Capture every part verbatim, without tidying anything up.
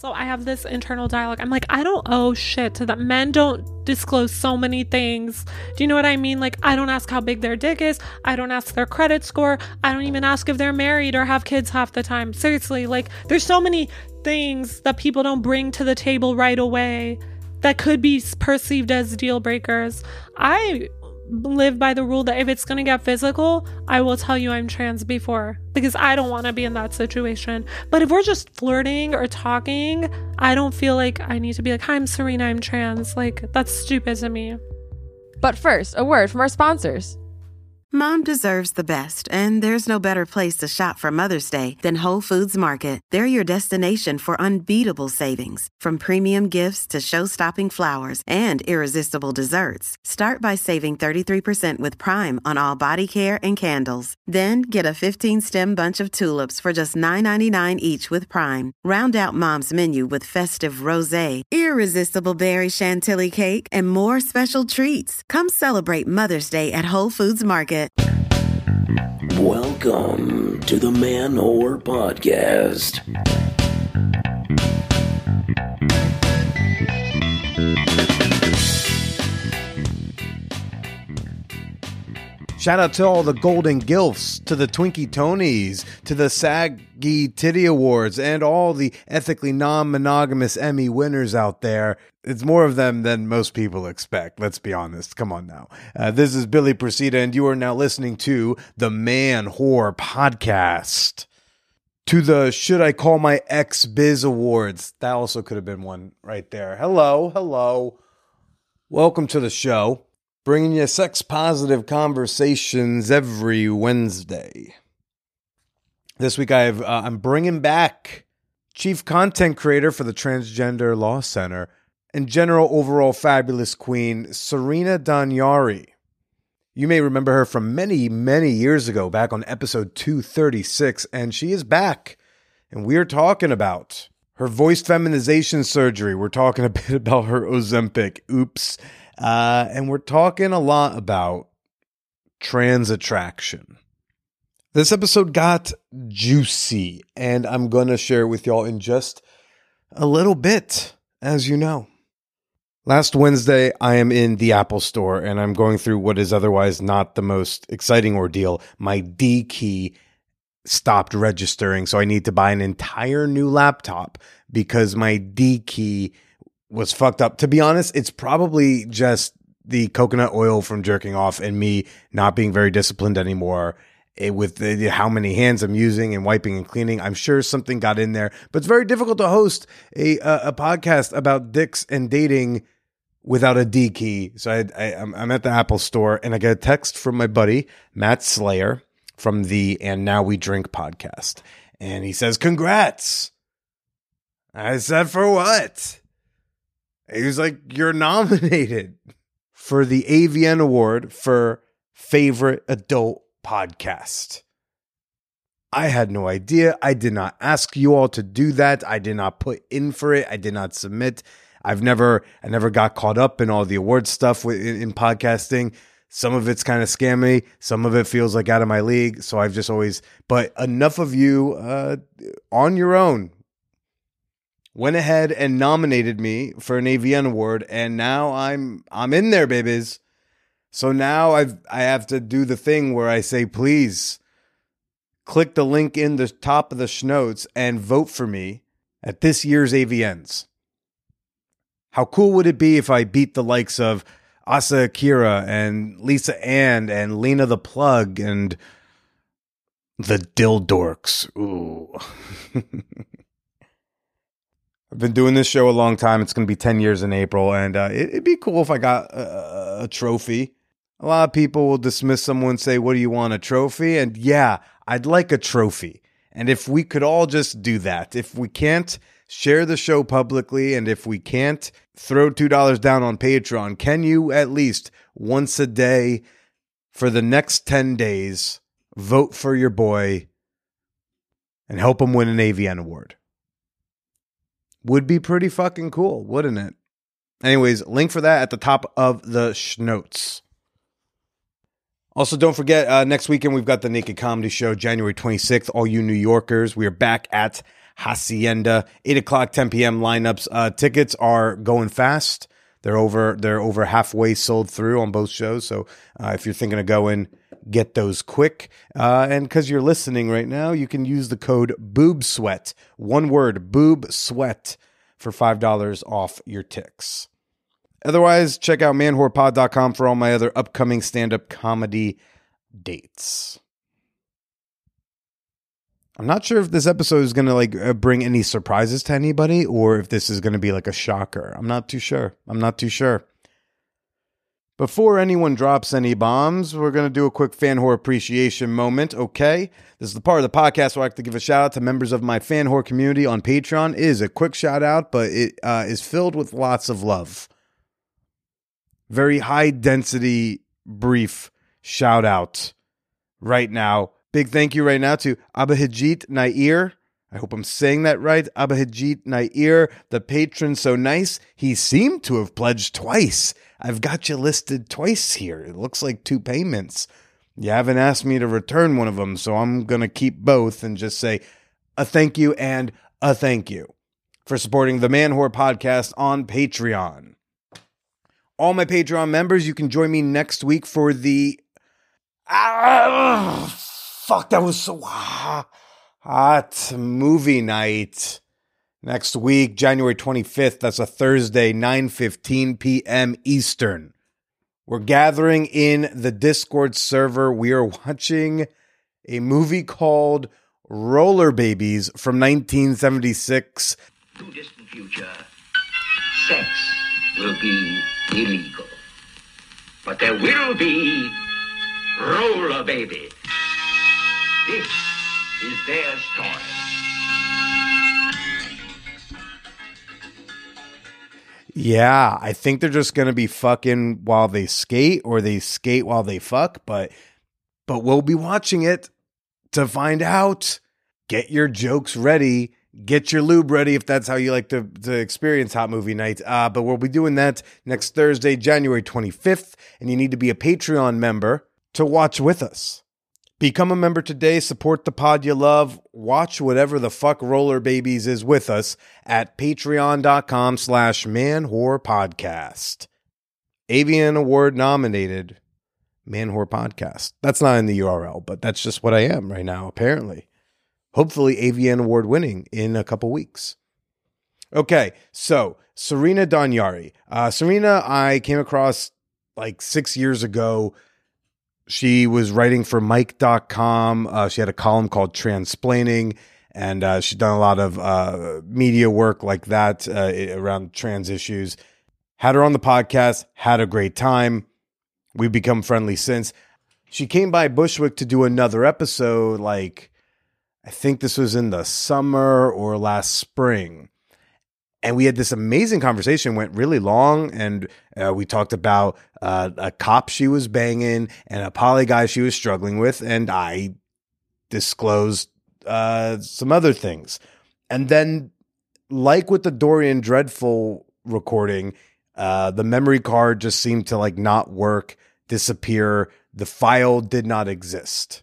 So I have this internal dialogue. I'm like, I don't owe shit to them. Men don't disclose so many things. Do you know what I mean? Like, I don't ask how big their dick is. I don't ask their credit score. I don't even ask if they're married or have kids half the time. Seriously, like, there's so many things that people don't bring to the table right away that could be perceived as deal breakers. I live by the rule that if it's going to get physical, I will tell you I'm trans before, because I don't want to be in that situation. But if we're just flirting or talking, I don't feel like I need to be like, hi, I'm Serena, I'm trans. Like, that's stupid to me. But first, a word from our sponsors. Mom deserves the best, and there's no better place to shop for Mother's Day than Whole Foods Market. They're your destination for unbeatable savings, from premium gifts to show-stopping flowers and irresistible desserts. Start by saving thirty-three percent with Prime on all body care and candles. Then get a fifteen-stem bunch of tulips for just nine ninety-nine each with Prime. Round out Mom's menu with festive rosé, irresistible berry chantilly cake, and more special treats. Come celebrate Mother's Day at Whole Foods Market. Welcome to the Man Whore Podcast. Shout out to all the Golden Gilfs, to the Twinkie Tonys, to the Saggy Titty Awards, and all the ethically non-monogamous Emmy winners out there. It's more of them than most people expect, let's be honest. Come on now. Uh, this is Billy Procida, and you are now listening to the Man Whore Podcast. To the Should I Call My Ex Biz Awards. That also could have been one right there. Hello, hello. Welcome to the show. Bringing you sex-positive conversations every Wednesday. This week I've, uh, I'm bringing back Chief Content Creator for the Transgender Law Center and General Overall Fabulous Queen, Serena Danyari. You may remember her from many, many years ago, back on episode two thirty-six, and she is back. And we're talking about her voice feminization surgery. We're talking a bit about her Ozempic. Oops. Uh, and we're talking a lot about trans attraction. This episode got juicy, and I'm going to share it with y'all in just a little bit, as you know. Last Wednesday, I am in the Apple Store, and I'm going through what is otherwise not the most exciting ordeal. My D key stopped registering, so I need to buy an entire new laptop because my D key was fucked up. To be honest, it's probably just the coconut oil from jerking off and me not being very disciplined anymore it, with the, how many hands I'm using and wiping and cleaning. I'm sure something got in there, but it's very difficult to host a a, a podcast about dicks and dating without a D key. So I, I, I'm, I'm at the Apple Store, and I get a text from my buddy, Matt Slayer, from the And Now We Drink podcast. And he says, congrats. I said, for what? He was like, you're nominated for the A V N Award for Favorite Adult Podcast. I had no idea. I did not ask you all to do that. I did not put in for it. I did not submit. I've never, I never got caught up in all the award stuff in, in podcasting. Some of it's kind of scammy. Some of it feels like out of my league. So I've just always, but enough of you uh, on your own went ahead and nominated me for an A V N award, and now I'm I'm in there, babies. So now I've I have to do the thing where I say, please click the link in the top of the schnotes and vote for me at this year's A V Ns. How cool would it be if I beat the likes of Asa Akira and Lisa Ann and Lena the Plug and the Dildorks? Ooh. I've been doing this show a long time. It's going to be ten years in April, and uh, it, it'd be cool if I got a, a trophy. A lot of people will dismiss someone and say, what do you want, a trophy? And yeah, I'd like a trophy. And if we could all just do that, if we can't share the show publicly, and if we can't throw two dollars down on Patreon, can you at least once a day for the next ten days vote for your boy and help him win an A V N award? Would be pretty fucking cool, wouldn't it? Anyways, link for that at the top of the schnotes. Also, don't forget, uh, next weekend we've got the Naked Comedy Show, January twenty-sixth. All you New Yorkers, we are back at Hacienda, eight o'clock, ten p.m. lineups. Uh, tickets are going fast. They're over. They're over halfway sold through on both shows. So uh, if you're thinking of going, get those quick. Uh, and because you're listening right now, you can use the code BOOBSWEAT. One word, BOOBSWEAT, for five dollars off your ticks. Otherwise, check out man whore pod dot com for all my other upcoming stand-up comedy dates. I'm not sure if this episode is going to like uh, bring any surprises to anybody or if this is going to be like a shocker. I'm not too sure. I'm not too sure. Before anyone drops any bombs, we're going to do a quick fan whore appreciation moment, okay? This is the part of the podcast where I like to give a shout out to members of my fan whore community on Patreon. It is a quick shout out, but it uh, is filled with lots of love. Very high density, brief shout out right now. Big thank you right now to Abahijit Nair. I hope I'm saying that right. Abahijit Nair, the patron so nice. He seemed to have pledged twice. I've got you listed twice here. It looks like two payments. You haven't asked me to return one of them, so I'm going to keep both and just say a thank you and a thank you for supporting the Man Whore podcast on Patreon. All my Patreon members, you can join me next week for the... Ah, fuck, that was so hot. Hot movie night. Next week, January twenty-fifth, that's a Thursday, nine fifteen p.m. Eastern. We're gathering in the Discord server. We are watching a movie called Roller Babies from nineteen seventy-six. Too distant future, sex will be illegal. But there will be Roller Baby. This is their story. Yeah, I think they're just going to be fucking while they skate or they skate while they fuck, but but we'll be watching it to find out. Get your jokes ready. Get your lube ready if that's how you like to, to experience hot movie nights. Uh, but we'll be doing that next Thursday, January twenty-fifth, and you need to be a Patreon member to watch with us. Become a member today, support the pod you love, watch whatever the fuck Roller Babies is with us at patreon.com slash Man Whore Podcast. A V N Award nominated Man Whore Podcast. That's not in the U R L, but that's just what I am right now, apparently. Hopefully A V N Award winning in a couple weeks. Okay, so Serena Donyari. Uh, Serena, I came across like six years ago. She was writing for Mike dot com. Uh, she had a column called Transplaining, and uh, she'd done a lot of uh, media work like that uh, around trans issues. Had her on the podcast, had a great time. We've become friendly since. She came by Bushwick to do another episode, like, I think this was in the summer or last spring. And we had this amazing conversation, went really long, and uh, we talked about uh, a cop she was banging and a poly guy she was struggling with, and I disclosed uh, some other things. And then, like with the Dorian Dreadful recording, uh, the memory card just seemed to like not work, disappear. The file did not exist.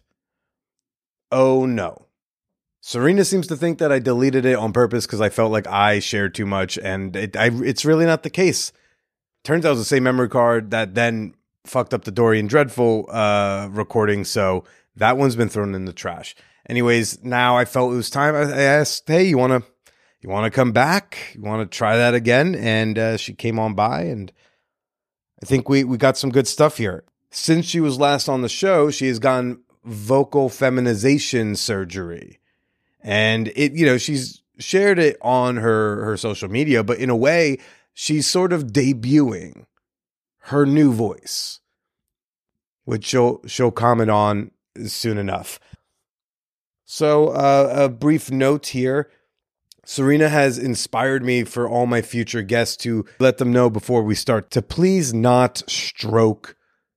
Oh no. Serena seems to think that I deleted it on purpose because I felt like I shared too much, and it, I, it's really not the case. Turns out it was the same memory card that then fucked up the Dorian Dreadful uh, recording, so that one's been thrown in the trash. Anyways, now I felt it was time. I, I asked, hey, you want to you want to come back? You want to try that again? And uh, she came on by, and I think we, we got some good stuff here. Since she was last on the show, she has gotten vocal feminization surgery. And it, you know, she's shared it on her, her social media, but in a way, she's sort of debuting her new voice, which she'll, she'll comment on soon enough. So uh, a brief note here. Serena has inspired me for all my future guests to let them know before we start to please not stroke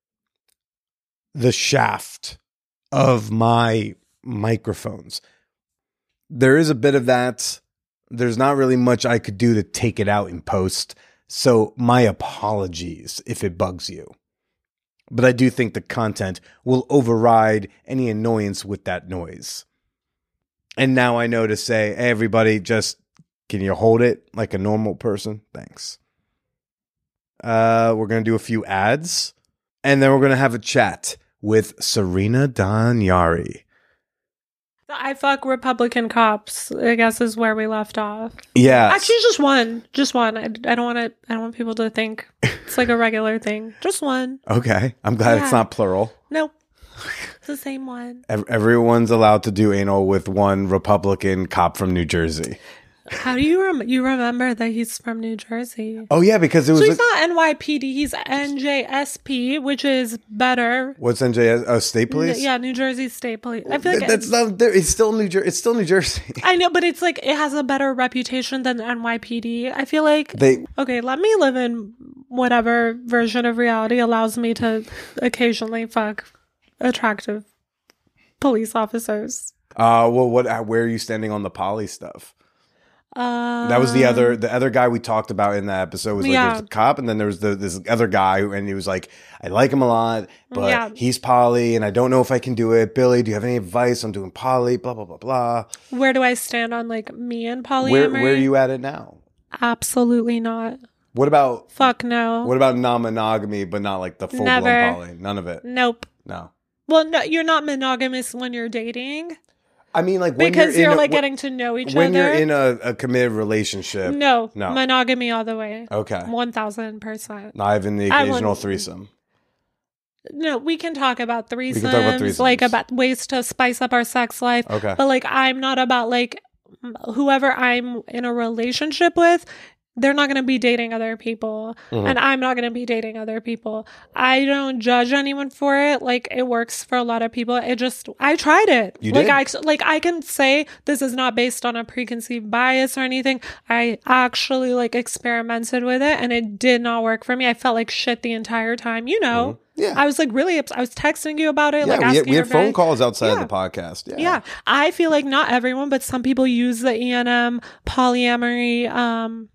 the shaft of my microphones. There is a bit of that. There's not really much I could do to take it out in post. So my apologies if it bugs you. But I do think the content will override any annoyance with that noise. And now I know to say, hey, everybody, just can you hold it like a normal person? Thanks. Uh, we're going to do a few ads, and then we're going to have a chat with Serena Danyari. I fuck Republican cops, I guess, is where we left off. Yeah. Actually, just one. Just one. I, I don't want to, I don't want people to think it's like a regular thing. Just one. Okay. I'm glad Yeah. it's not plural. Nope. It's the same one. Ev- Everyone's allowed to do anal with one Republican cop from New Jersey. How do you rem- you remember that he's from New Jersey? Oh, yeah, because it was... So he's a- not N Y P D, he's N J S P, which is better. What's N J S? Oh, State Police? N- yeah, New Jersey State Police. I feel like Th- That's not... there- It's still New Jersey. It's still New Jersey. I know, but it's like it has a better reputation than N Y P D. I feel like They... okay, let me live in whatever version of reality allows me to occasionally fuck attractive police officers. Uh, well, what? uh, Where are you standing on the poly stuff? Uh, That was the other the other guy we talked about in that episode was like Yeah. there's a cop, and then there was the, this other guy who, and he was like, I like him a lot, but Yeah. he's poly, and I don't know if I can do it. Billy, do you have any advice? I'm doing poly, blah blah blah blah. where do I stand on like me and polyamory? Where where are you at it now? Absolutely not. What about Fuck no. what about non-monogamy, but not like the full Never. blown poly? None of it. Nope. No. Well, no, you're not monogamous when you're dating I mean, like when because you're, you're, in like a, getting to know each when other. you're in a, a committed relationship. no, No. monogamy all the way. Okay. One thousand percent. Not even the I occasional wouldn't- threesome. No, we can talk about threesomes, can talk about threesomes. like about ways to spice up our sex life. Okay. But like, I'm not about like whoever I'm in a relationship with. They're not going to be dating other people, Mm-hmm. and I'm not going to be dating other people. I don't judge anyone for it. Like, it works for a lot of people. It just, I tried it. You like, did? I like I can say this is not based on a preconceived bias or anything. I actually like experimented with it, and it did not work for me. I felt like shit the entire time. You know, Mm-hmm. Yeah. I was like really. Ups- I was texting you about it. Yeah, like we had, asking we had your phone friend- calls outside Yeah. of the podcast. Yeah. Yeah, I feel like not everyone, but some people use the E N M polyamory um,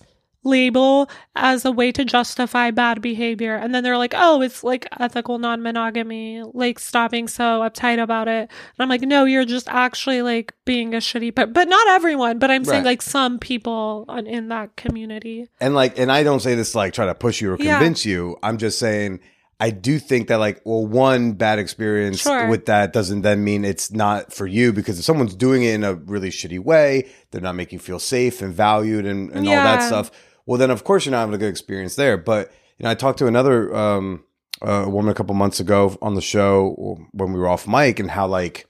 label as a way to justify bad behavior. And then they're like, oh, it's like ethical non-monogamy, like stop being so uptight about it. And I'm like, no, you're just actually like being a shitty person. But not everyone, but I'm saying Right. like some people on, in that community. And like, and I don't say this to like try to push you or Yeah. convince you. I'm just saying I do think that like, well, one bad experience Sure. with that doesn't then mean it's not for you, because if someone's doing it in a really shitty way, they're not making you feel safe and valued and, and all that Yeah. stuff. Well, then of course you're not having a good experience there. But you know, I talked to another um, uh, woman a couple months ago on the show when we were off mic, and how like,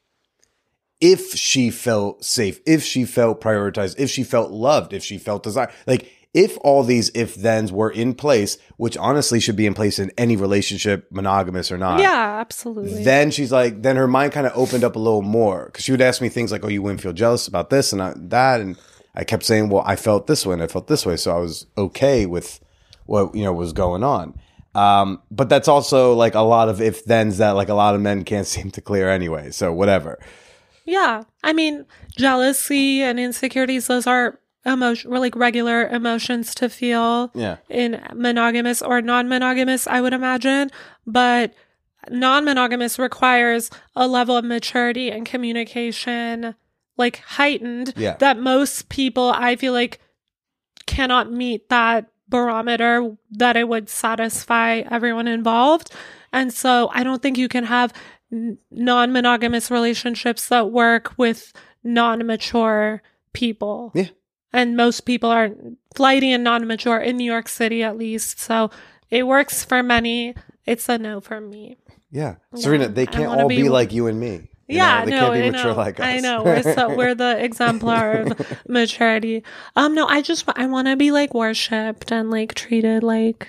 if she felt safe, if she felt prioritized, if she felt loved, if she felt desired, like if all these if thens were in place, which honestly should be in place in any relationship, monogamous or not. Yeah, absolutely. Then she's like, then her mind kind of opened up a little more, because she would ask me things like, oh, you wouldn't feel jealous about this and I, that. And I kept saying, well, I felt this way and I felt this way. So I was okay with what, you know, was going on. Um, but that's also like a lot of if thens that like a lot of men can't seem to clear anyway. So whatever. Yeah. I mean, jealousy and insecurities, those are emotion, like regular emotions to feel Yeah. in monogamous or non-monogamous, I would imagine. But non-monogamous requires a level of maturity and communication, like heightened, Yeah. that most people, I feel like, cannot meet that barometer that it would satisfy everyone involved. And so I don't think you can have n- non-monogamous relationships that work with non-mature people. Yeah. And most people are flighty and non-mature in New York City, at least. So it works for many. It's a no for me. Yeah. Serena, they I can't wanna all be- be like you and me. You Yeah, know, they no, can't be I mature know. like us. I know. We're so we're the exemplar of maturity. Um, no, I just I want to be like worshipped and like treated like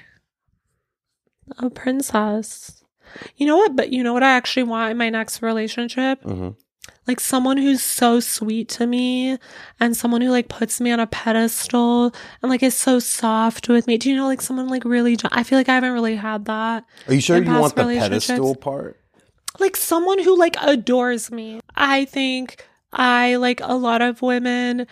a princess. You know what? But you know what I actually want in my next relationship? Mhm. Like someone who's so sweet to me, and someone who like puts me on a pedestal and like is so soft with me. Do you know, like someone like really? I feel like I haven't really had that. Are you sure in you past want the relationships. pedestal part? Like someone who like adores me. I think I like a lot of women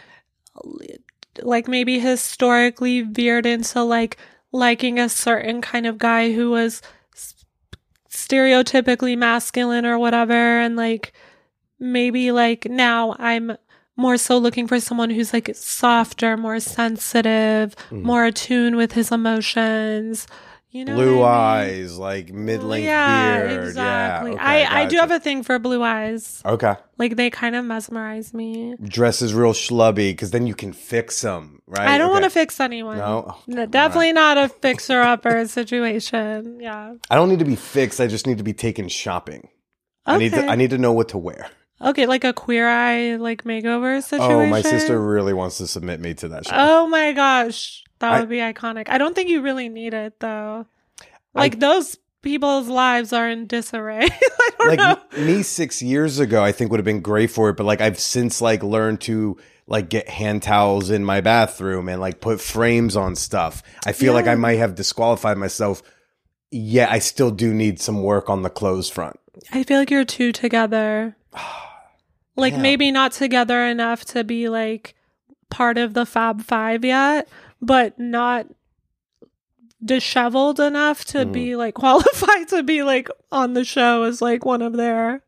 like maybe historically veered into like liking a certain kind of guy who was stereotypically masculine or whatever. And like, maybe like now I'm more so looking for someone who's like softer, more sensitive, mm. more attuned with his emotions. You know, blue what I eyes, mean? like mid-length yeah, beard. Exactly. Yeah, okay, I, I do gotcha. have a thing for blue eyes. Okay. Like they kind of mesmerize me. Dresses real schlubby because then you can fix them, right? I don't okay. want to fix anyone. No, oh, no definitely right. Not a fixer-upper situation. Yeah. I don't need to be fixed. I just need to be taken shopping. Okay. I need to. I need to know what to wear. Okay, like a Queer Eye like makeover situation. Oh, my sister really wants to submit me to that show. Oh my gosh, that I, would be iconic. I don't think you really need it though. Like I, those people's lives are in disarray. I don't like know. me six years ago, I think would have been great for it, but like I've since like learned to like get hand towels in my bathroom and like put frames on stuff. I feel yeah. like I might have disqualified myself. Yeah, I still do need some work on the clothes front. I feel like you're two together. Like yeah. maybe not together enough to be like part of the Fab Five yet, but not disheveled enough to mm. be like qualified to be like on the show as like one of their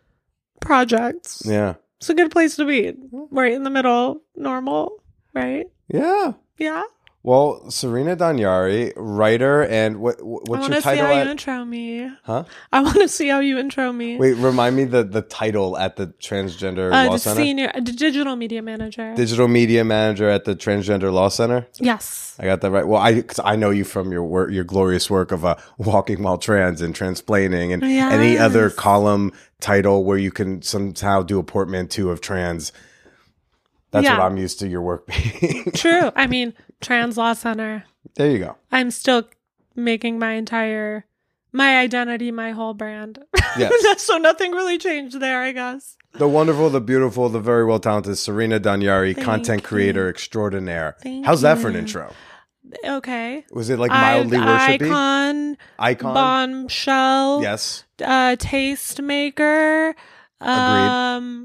projects. Yeah. It's a good place to be. Right in the middle, normal, right? Yeah. Yeah. Well, Serena Danyari, writer, and what what's your title? I want to see how at? you intro me. Huh? I want to see how you intro me. Wait, remind me the, the title at the Transgender uh, Law the Center? Senior uh, digital media manager. Digital media manager at the Transgender Law Center. Yes, I got that right. Well, I cause I know you from your work, your glorious work of uh, walking while trans and transplaining, and yes. any other column title where you can somehow do a portmanteau of trans. That's yeah. what I'm used to your work being. True. I mean, Trans Law Center. There you go. I'm still making my entire, my identity, my whole brand. Yes. So nothing really changed there, I guess. The wonderful, the beautiful, the very well talented Serena Danyari, Thank content you. Creator extraordinaire. Thank How's that you. for an intro? Okay. Was it like mildly I, worshipy? Icon. Icon. Bombshell. Yes. Uh, Tastemaker. Um,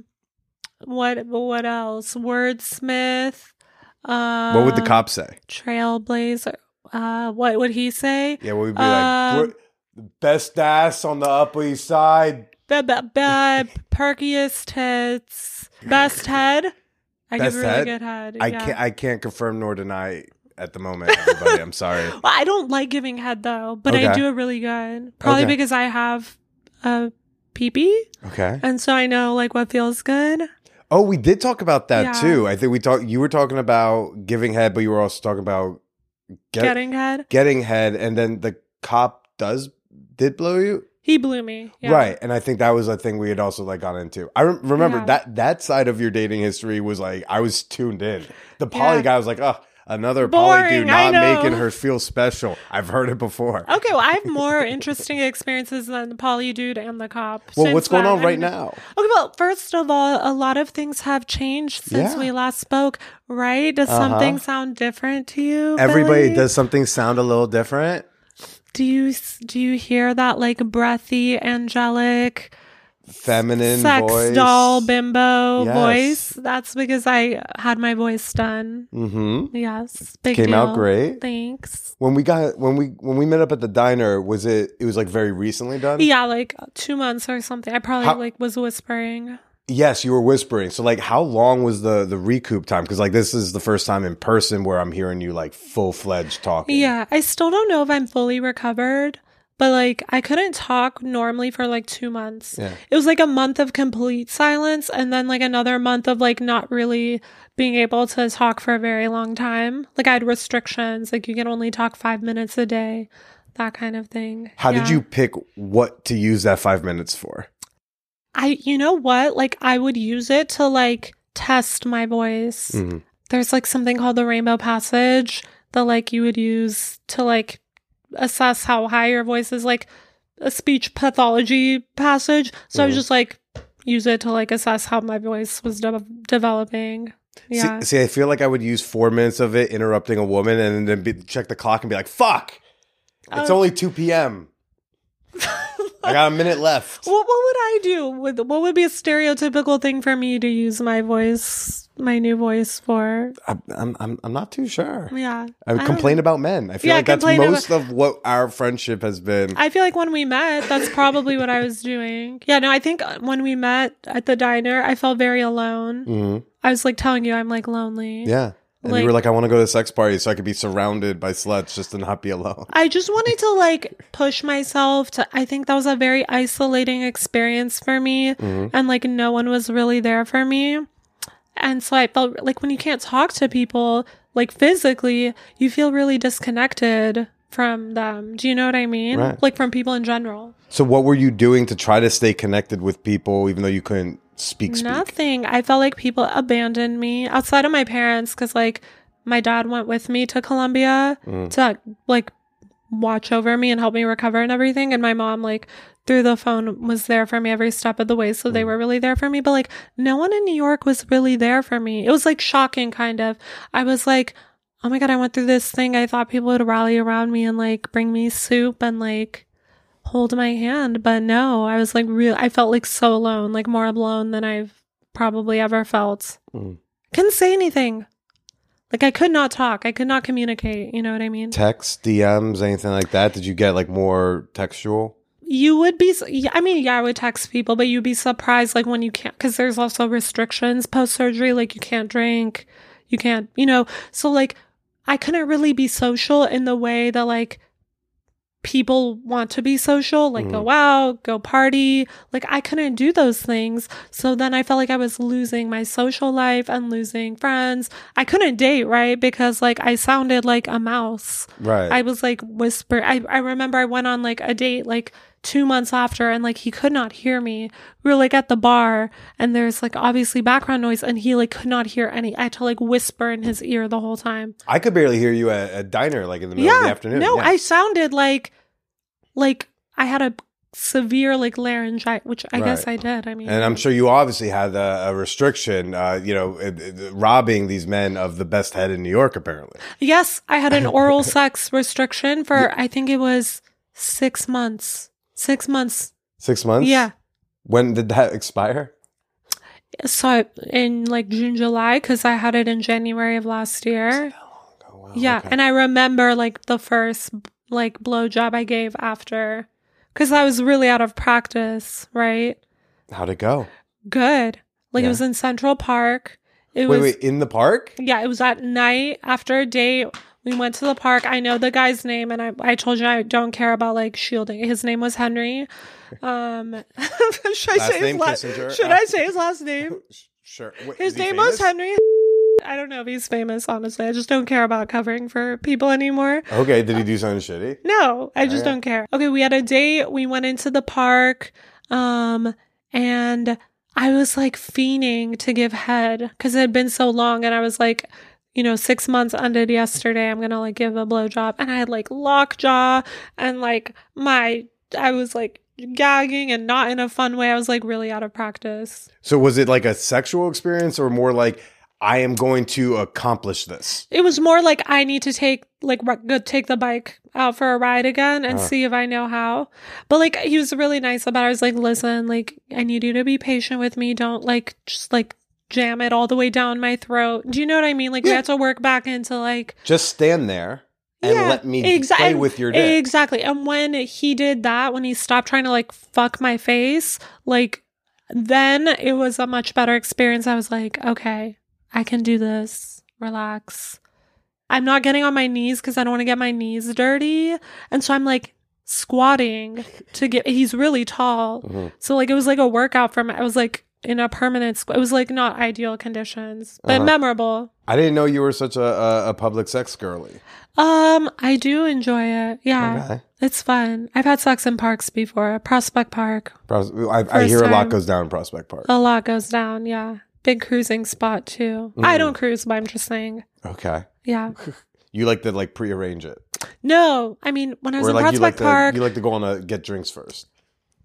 what what else? Wordsmith. Um, What would the cop say? Trailblazer. Uh, what would he say? Yeah, what would be Um, like? "We're the best ass on the Upper East Side. Be- be- be- perkiest tits. Best head. I Best give really head? good head. I yeah. can't. I can't confirm nor deny at the moment. Everybody, I'm sorry. Well, I don't like giving head though, but I Okay. do it really good. Probably Okay. because I have a pee-pee, Okay. and so I know like what feels good. Oh, we did talk about that Yeah. too. I think we talked. You were talking about giving head, but you were also talking about get, Getting head. getting head, and then the cop does did blow you. He blew me. Yeah. Right, and I think that was a thing we had also like got into. I re- remember Yeah. that that side of your dating history was like I was tuned in. The poly Yeah. guy was like, oh, another poly Boring, dude I not know. making her feel special. I've heard it before. Okay, well, I have more interesting experiences than the poly dude and the cop. Well, since what's going then. on I right mean, now? Okay, well, first of all, a lot of things have changed since Yeah. we last spoke, right? Does Uh-huh. something sound different to you? Everybody, Billy? does something sound a little different? Do you do you hear that like breathy, angelic, Feminine sex voice. doll bimbo Yes. voice? That's because I had my voice done. Mm-hmm. Yes, big Came out deal. great. Thanks. When we got when we when we met up at the diner, was it it was like very recently done? Yeah, like two months or something. I probably How- like was whispering. Yes, you were whispering. So like how long was the the recoup time? Because like this is the first time in person where I'm hearing you like full fledged talking. Yeah, I still don't know if I'm fully recovered, but like I couldn't talk normally for like two months. Yeah. It was like a month of complete silence and then like another month of like not really being able to talk for a very long time. Like I had restrictions, like you can only talk five minutes a day, that kind of thing. How did Yeah. you pick what to use that five minutes for? I, you know what? Like I would use it to like test my voice. Mhm. There's like something called the rainbow passage that like you would use to like assess how high your voice is, like a speech pathology passage. So I was Mhm. just like use it to like assess how my voice was de- developing. Yeah. See, see, I feel like I would use four minutes of it interrupting a woman and then be, check the clock and be like, fuck, it's Oh. only two p.m. I got a minute left. What what would I do? With what would be a stereotypical thing for me to use my voice, my new voice for? I'm I'm I'm, I'm not too sure. Yeah, I would complain about men. I feel Yeah, like that's complain most of what our friendship has been. I feel like when we met, that's probably what I was doing. Yeah, no, I think when we met at the diner, I felt very alone. Mhm. I was like telling you, I'm like lonely. Yeah. And Like- you were like, I want to go to a sex party so I could be surrounded by sluts just to not be alone. I just wanted to like push myself to, I think that was a very isolating experience for me. Mm-hmm. And like no one was really there for me. And so I felt like when you can't talk to people, like physically, you feel really disconnected from them. Do you know what I mean? Right. Like from people in general. So what were you doing to try to stay connected with people even though you couldn't speak speak? Nothing. I felt like people abandoned me outside of my parents because like my dad went with me to Colombia Mm. to like watch over me and help me recover and everything. And my mom like through the phone was there for me every step of the way. So they were really there for me. But like no one in New York was really there for me. It was like shocking kind of. I was like, oh my God, I went through this thing. I thought people would rally around me and like bring me soup and like hold my hand, but no, I was like real I felt like so alone, like more alone than I've probably ever felt. Mm. Couldn't say anything. Like I could not talk. I could not communicate. You know what I mean? Text, D Ms, anything like that? Did you get like more textual? You would be, yeah, I mean, yeah, I would text people, but you'd be surprised like when you can't, because there's also restrictions post-surgery, like you can't drink, you can't, you know, so like I couldn't really be social in the way that like people want to be social, like go out, go party. Like I couldn't do those things. So then I felt like I was losing my social life and losing friends. I couldn't date, right? Because like I sounded like a mouse. Right. I was like whisper. I, I remember I went on like a date like two months after and like he could not hear me. We were like at the bar and there's like obviously background noise and he like could not hear any. I had to like whisper in his ear the whole time. I could barely hear you at a diner like in the middle of the afternoon. No, Yeah. I sounded like like I had a severe like laryngitis, which I guess Right. I did. I mean, And I'm sure you obviously had a, a restriction, uh, you know, uh, uh, robbing these men of the best head in New York, apparently. yes, I had an oral sex restriction for I think it was six months. Six months. Six months? Yeah. When did that expire? So in like June, July, because I had it in January of last year. Oh, wow, Yeah, okay. and I remember like the first like blowjob I gave after, because I was really out of practice. Right? How'd it go? Good. Like Yeah. it was in Central Park. It Wait, was wait, in the park? yeah. It was at night after a date. We went to the park. I know the guy's name, and I I told you I don't care about like shielding. His name was Henry. Um, should I Last say name, his last? Kissinger? Should I say his last name? Sure. Wait, His is he name was famous? Henry. I don't know if he's famous, honestly. I just don't care about covering for people anymore. Okay, did he do something shitty? No, I just Okay. don't care. Okay, we had a date. We went into the park. Um, and I was like fiending to give head because it had been so long. And I was like, you know, six months ended yesterday. I'm going to like give a blowjob. And I had like lockjaw and like my, I was like gagging and not in a fun way. I was like really out of practice. So was it like a sexual experience or more like, I am going to accomplish this? It was more like I need to take like r- go take the bike out for a ride again and Uh. see if I know how. But like he was really nice about it. I was like, listen, like I need you to be patient with me. Don't like just like jam it all the way down my throat. Do you know what I mean? Like we Yeah. had to work back into like Just stand there and yeah, let me exa- play and- with your dick. Exactly. And when he did that, when he stopped trying to like fuck my face, like then it was a much better experience. I was like, okay, I can do this. Relax. I'm not getting on my knees because I don't want to get my knees dirty. And so I'm like squatting to get, he's really tall. Mhm. So like it was like a workout for me. I was like in a permanent, squ- it was like not ideal conditions, but Uh-huh. memorable. I didn't know you were such a, a, a public sex girly. Um, I do enjoy it. Yeah. Okay. It's fun. I've had sex in parks before. Prospect Park. Pros- I, I First hear a lot time. goes down in Prospect Park. A lot goes down. Yeah. Big cruising spot too. Mm. I don't cruise, but I'm just saying. Okay. Yeah. You like to like prearrange it. No, I mean, when I was Or in like you like Prospect to Park. you like to go on a get drinks first.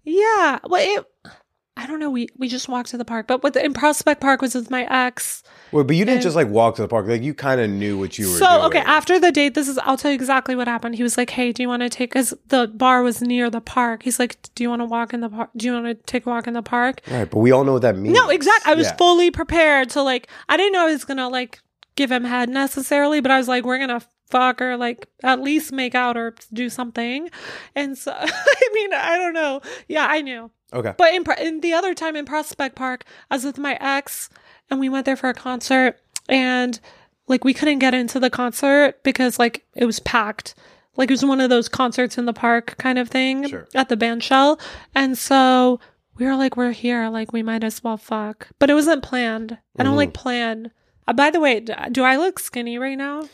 Yeah. Well, it, I don't know. We, we just walked to the park, but with in Prospect Park was with my ex Well, but you didn't And- just like walk to the park. Like you kind of knew what you were So, doing. okay, after the date, this is, I'll tell you exactly what happened. He was like, hey, do you want to take, because the bar was near the park. He's like, do you want to walk in the park? Do you want to take a walk in the park? Right, but we all know what that means. No, exactly. I was Yeah. fully prepared to like, I didn't know I was going to like give him head necessarily, but I was like, we're going to fuck or like at least make out or do something. And so, I mean, I don't know. Yeah, I knew. Okay. But in, Pro- in the other time in Prospect Park, I was with my ex and we went there for a concert and like we couldn't get into the concert because like it was packed. Like it was one of those concerts in the park kind of thing Sure. at the band shell. And so we were like, we're here. Like we might as well fuck. But it wasn't planned. I don't Mm-hmm. like plan. Uh, by the way, d- do I look skinny right now?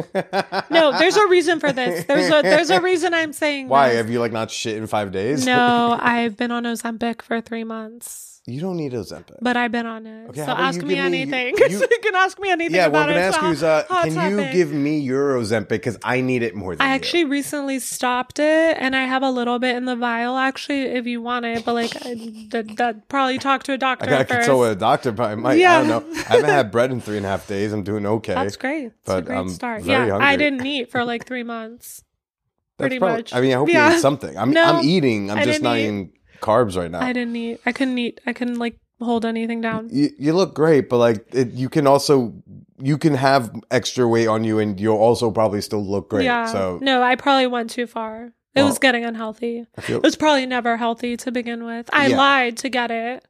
No, there's a reason for this. There's a there's a reason I'm saying Why this. have you like not shit in five days? No, I've been on Ozempic for three months. You don't need Ozempic. But I've been on it. Okay, so how about ask you me give me- anything. you- you can ask me anything Yeah, what about I'm gonna it. ask you is, uh, Hot can you topic. give me your Ozempic because I need it more than I you. actually recently stopped it, and I have a little bit in the vial. Actually, if you want it, but like, I, that, that probably talk to a doctor I gotta first. consult with a doctor, but I might. Yeah. I don't know. I haven't had bread in three and a half days. I'm doing okay. That's great. It's but a great I'm start. very Yeah, hungry. I didn't eat for like three months. That's pretty probably- much. I mean, I hope Yeah. you eat something. I'm No, I'm eating. I'm I just didn't not eat. eating carbs right now. I didn't eat. I couldn't eat. I couldn't like hold anything down. You, you look great, but like it, you can also you can have extra weight on you, and you'll also probably still look great. Yeah. So No, I probably went too far. It Well, was getting unhealthy. I feel It was probably never healthy to begin with. I Yeah. lied to get it.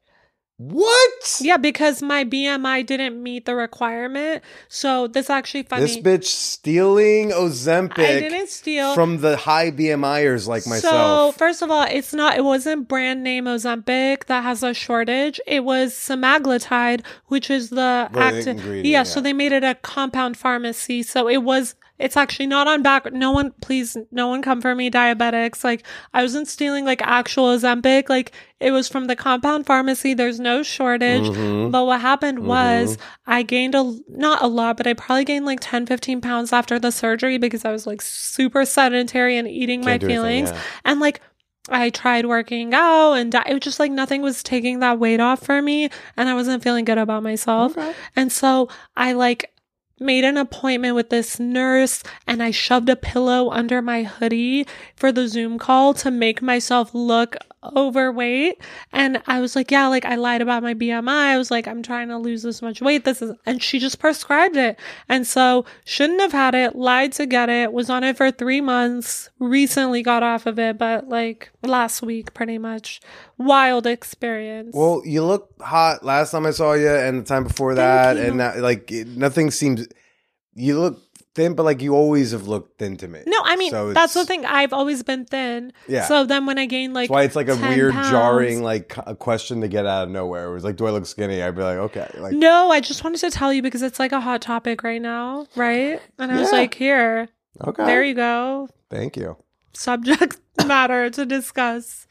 what? Yeah, because my B M I didn't meet the requirement. So this actually funny. This bitch stealing Ozempic I didn't steal. from the high BMIers like So myself. first of all, it's not. It wasn't brand name Ozempic that has a shortage. It was semaglutide, which is the The active. ingredient, Yeah, yeah. so they made it a compound pharmacy. So it was. It's actually not on back. No one, please, no one come for me, diabetics. Like I wasn't stealing like actual Ozempic. Like it was from the compound pharmacy. There's no shortage. Mm-hmm. But what happened was I gained a, not a lot, but I probably gained like ten, fifteen pounds after the surgery because I was like super sedentary and eating my Can't do anything, feelings. yeah. And like, I tried working out and di- it was just like nothing was taking that weight off for me. And I wasn't feeling good about myself. And so I like made an appointment with this nurse and I shoved a pillow under my hoodie for the Zoom call to make myself look overweight. And I was like, yeah, like I lied about my B M I. I was like, I'm trying to lose this much weight. This is, and she just prescribed it. And so shouldn't have had it, lied to get it, was on it for three months, recently got off of it, but like last week, pretty much. Wild experience. Well, you look hot last time I saw you, and the time before that, you. and that, like it, nothing seems. You look thin, but like you always have looked thin to me. No, I mean, So that's the it's- thing. I've always been thin. Yeah. So then when I gained like, That's why it's like a ten weird, pounds- jarring, like a question to get out of nowhere. It was like, do I look skinny? I'd be like, okay, like No, I just wanted to tell you because it's like a hot topic right now, right? And I was Yeah. like, here, okay, there you go. thank you. Subject matter to discuss.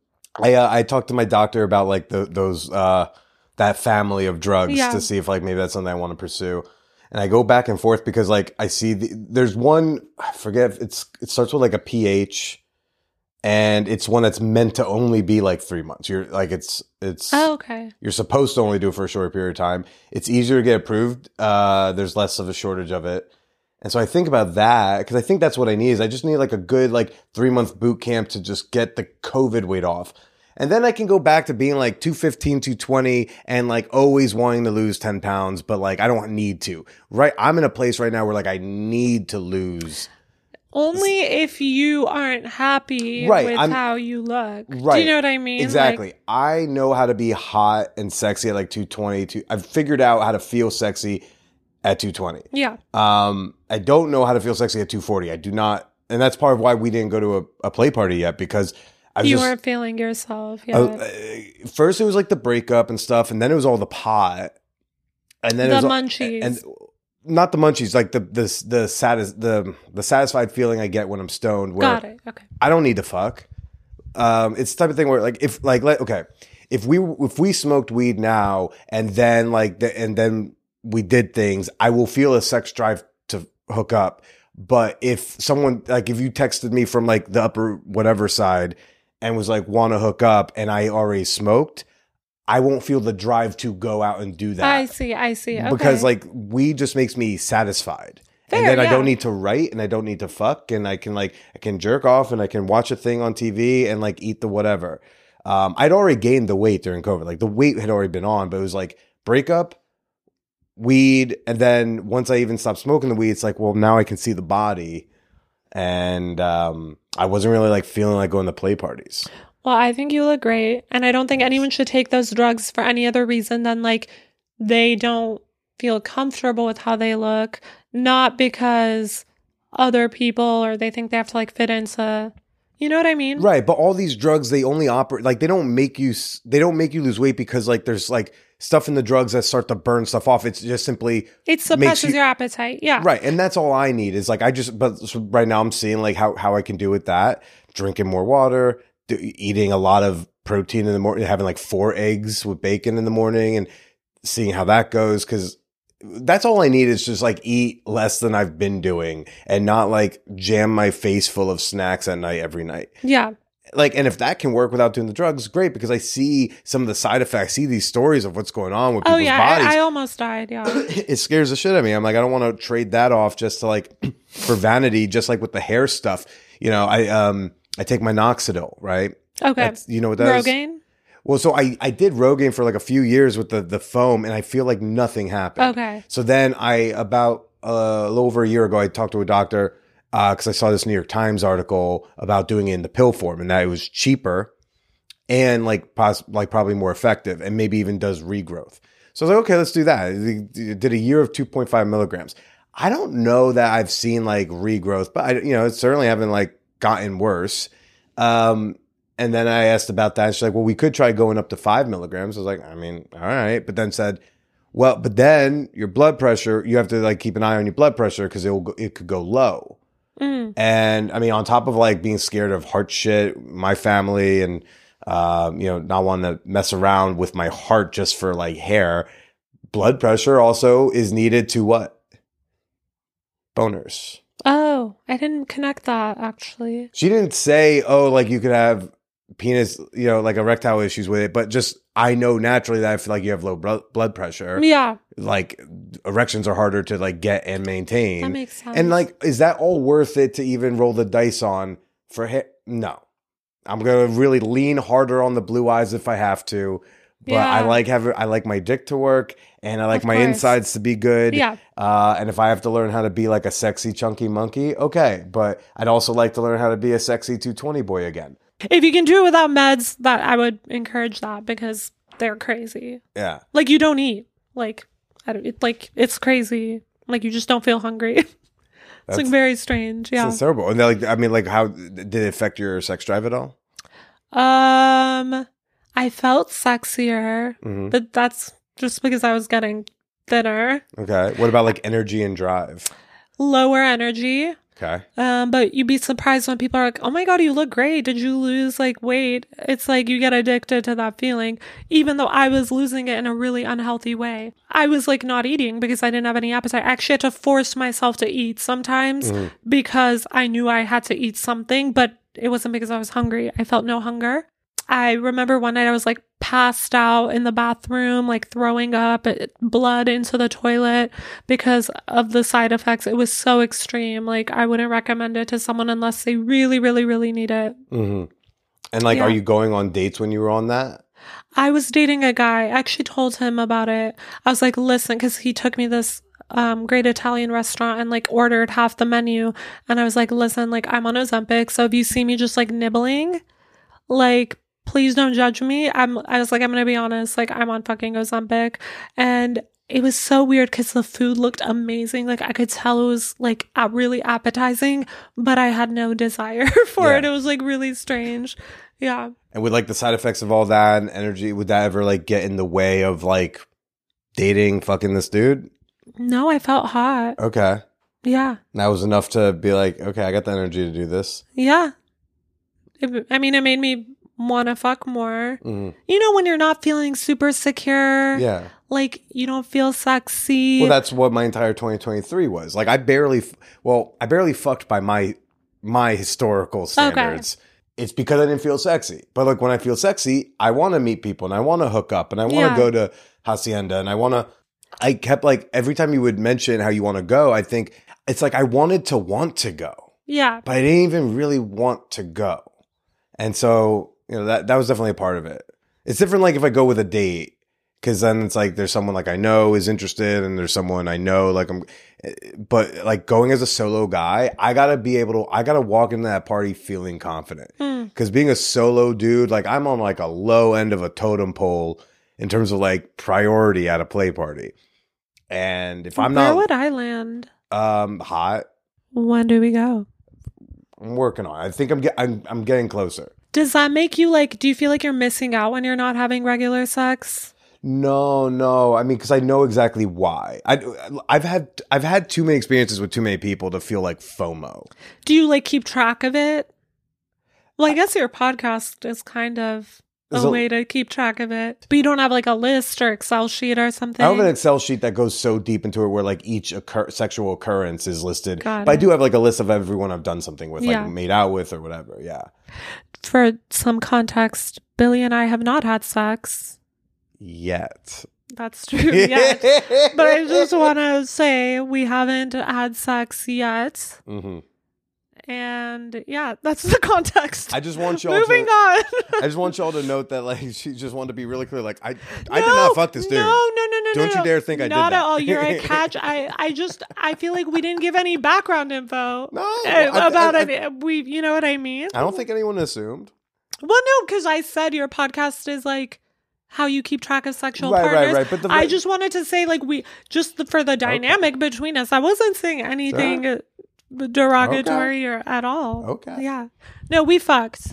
I uh, I talked to my doctor about like the, those uh that family of drugs Yeah. to see if like maybe that's something I want to pursue. And I go back and forth because like I see the, there's one I forget if it's it starts with like a P H, and it's one that's meant to only be like three months. You're like it's it's Oh, okay. you're supposed to only do it for a short period of time. It's easier to get approved. Uh, there's less of a shortage of it. And so I think about that because I think that's what I need is I just need like a good like three month boot camp to just get the COVID weight off. And then I can go back to being like two fifteen, two twenty and like always wanting to lose ten pounds, but like I don't need to, right? I'm in a place right now where like I need to lose. Only if you aren't happy Right, with I'm- how you look. Right. Do you know what I mean? Exactly. Like, I know how to be hot and sexy at like two twenty. Two, I've figured out how to feel sexy at two twenty. yeah. Um, I don't know how to feel sexy at two forty. I do not. And that's part of why we didn't go to a, a play party yet because I was You just, weren't feeling yourself. Yeah. I was- uh, first it was like the breakup and stuff. And then it was all the pot. And then The it was all- munchies. And not the munchies, like the, the, the, satis- the, the satisfied feeling I get when I'm stoned. Where Got it. Okay. I don't need to fuck. Um, it's the type of thing where like if like let, okay, if we if we smoked weed now and then like the, and then we did things, I will feel a sex drive to hook up. But if someone like if you texted me from like the upper whatever side and was like want to hook up and I already smoked, I won't feel the drive to go out and do that. I see. I see. Okay. Because like weed just makes me satisfied. Fair, and then I yeah. don't need to write and I don't need to fuck and I can like I can jerk off and I can watch a thing on T V and like eat the whatever. Um, I'd already gained the weight during COVID. Like the weight had already been on, but it was like breakup, weed, and then once I even stopped smoking the weed, it's like, well, now I can see the body. And um, I wasn't really like feeling like going to play parties. Well, I think you look great. And I don't think anyone should take those drugs for any other reason than like they don't feel comfortable with how they look, not because other people or they think they have to like fit into, you know what I mean? Right. But all these drugs, they only operate, like they don't make you, s- they don't make you lose weight because like there's like stuff in the drugs that start to burn stuff off. It's just simply. It makes suppresses you- your appetite. Yeah. Right. And that's all I need is like, I just, but so right now I'm seeing like how, how I can do with that. Drinking more water, do, eating a lot of protein in the morning, having like four eggs with bacon in the morning and seeing how that goes. Cause that's all I need is just like eat less than I've been doing and not like jam my face full of snacks at night every night. Yeah. Like, and if that can work without doing the drugs, great, because I see some of the side effects, see these stories of what's going on with Oh people's yeah. bodies. I, I almost died. Yeah. It scares the shit out of me. I'm like, I don't want to trade that off just to like for vanity, just like with the hair stuff. You know, I um I take my Noxidil, right? Okay. That's, you know what that is? Rogaine? Well, so I, I did Rogaine for like a few years with the, the foam, and I feel like nothing happened. Okay. So then I, about uh, a little over a year ago, I talked to a doctor because I saw this New York Times article about doing it in the pill form and that it was cheaper and like pos- like probably more effective and maybe even does regrowth. So I was like, okay, let's do that. I did a year of two point five milligrams. I don't know that I've seen like regrowth, but I, you know, it certainly haven't like gotten worse. Um, And then I asked about that. She's like, well, we could try going up to five milligrams. I was like, I mean, all right. But then said, well, but then your blood pressure, you have to like keep an eye on your blood pressure because it will, it could go low. Mm. And I mean, on top of like being scared of heart shit, my family and, um, you know, not wanting to mess around with my heart just for like hair, blood pressure also is needed to what? Boners. Oh, I didn't connect that actually. She didn't say, oh, like you could have penis, you know, like erectile issues with it, but just I know naturally that I feel like you have low blo- blood pressure. Yeah. Like erections are harder to like get and maintain. That makes sense. And like, is that all worth it to even roll the dice on for hit? No. I'm gonna really lean harder on the blue eyes if I have to. But Yeah. I like having I like my dick to work and I like Of my course. insides to be good. Yeah. Uh, and if I have to learn how to be like a sexy chunky monkey, okay. But I'd also like to learn how to be a sexy two twenty boy again. If you can do it without meds, that I would encourage that because they're crazy. Yeah. Like you don't eat. Like I don't. It, like it's crazy. Like you just don't feel hungry. It's like That's- very strange. Yeah. It's terrible. And then, like, I mean, like, how did it affect your sex drive at all? Um, I felt sexier, Mhm. but that's just because I was getting thinner, Okay. What about like energy and drive? lower energy. Okay. Um, but you'd be surprised when people are like, "Oh my God, you look great. Did you lose like weight?" It's like you get addicted to that feeling, even though I was losing it in a really unhealthy way. I was like not eating because I didn't have any appetite. I actually had to force myself to eat sometimes because I knew I had to eat something, but it wasn't because I was hungry. I felt no hunger. I remember one night I was like passed out in the bathroom, like throwing up it- blood into the toilet because of the side effects. It was so extreme. Like I wouldn't recommend it to someone unless they really, really, really need it. hmm And like, Yeah. are you going on dates when you were on that? I was dating a guy. I actually told him about it. I was like, listen, because he took me this um great Italian restaurant and like ordered half the menu. And I was like, listen, like I'm on Ozempic. So if you see me just like nibbling, like please don't judge me. I'm, I was like, I'm going to be honest. Like I'm on fucking Ozempic. And it was so weird because the food looked amazing. Like I could tell it was like uh, really appetizing, but I had no desire for Yeah. it. It was like really strange. Yeah. And with like the side effects of all that and energy, would that ever like get in the way of like dating fucking this dude? No, I felt hot. Okay. Yeah. That was enough to be like, okay, I got the energy to do this. Yeah. It, I mean, it made me want to fuck more. Mhm. You know, when you're not feeling super secure, Yeah. like you don't feel sexy. Well, that's what my entire twenty twenty-three was. Like I barely, f- well, I barely fucked by my, my historical standards. it's because I didn't feel sexy. But like when I feel sexy, I want to meet people and I want to hook up and I want to Yeah. go to Hacienda and I want to, I kept like, every time you would mention how you want to go, I think it's like I wanted to want to go, Yeah. but I didn't even really want to go. And so, you know, that, that was definitely a part of it. It's different like if I go with a date, because then it's like there's someone like I know is interested and there's someone I know like I'm, but like going as a solo guy, I gotta be able to, I gotta walk into that party feeling confident. Because being a solo dude, like I'm on like a low end of a totem pole in terms of like priority at a play party. And if I'm Where not would I land? um hot, When do we go? I'm working on it. I think I'm get, I'm I'm getting closer. Does that make you like, do you feel like you're missing out when you're not having regular sex? No, no. I mean, because I know exactly why. I, I've had I've had too many experiences with too many people to feel like FOMO. Do you like keep track of it? Well, I guess your podcast is kind of a There's a- way to keep track of it. But you don't have like a list or Excel sheet or something? I don't have an Excel sheet that goes so deep into it where like each occur- sexual occurrence is listed. Got but I it. do have like a list of everyone I've done something with, Yeah. like made out with or whatever. Yeah. For some context, Billy and I have not had sex. Yet. That's true, yet. But I just want to say we haven't had sex yet. hmm And yeah, that's the context. I just want y'all Moving to. on. I just want y'all to note that like she just wanted to be really clear. Like I, I No, did not fuck this dude. No, no, no, no, Don't no, you no. dare think I did Not that. at all. You're a catch. I, I just, I feel like we didn't give any background info. No, uh, I- about I- it. We, you know what I mean? I don't think anyone assumed. Well, no, because I said your podcast is like how you keep track of sexual Right, right, partners. right, but the- I just wanted to say, like, we just the, for the dynamic between us. I wasn't saying anything uh, derogatory or at all. Okay. Yeah. No, we fucked.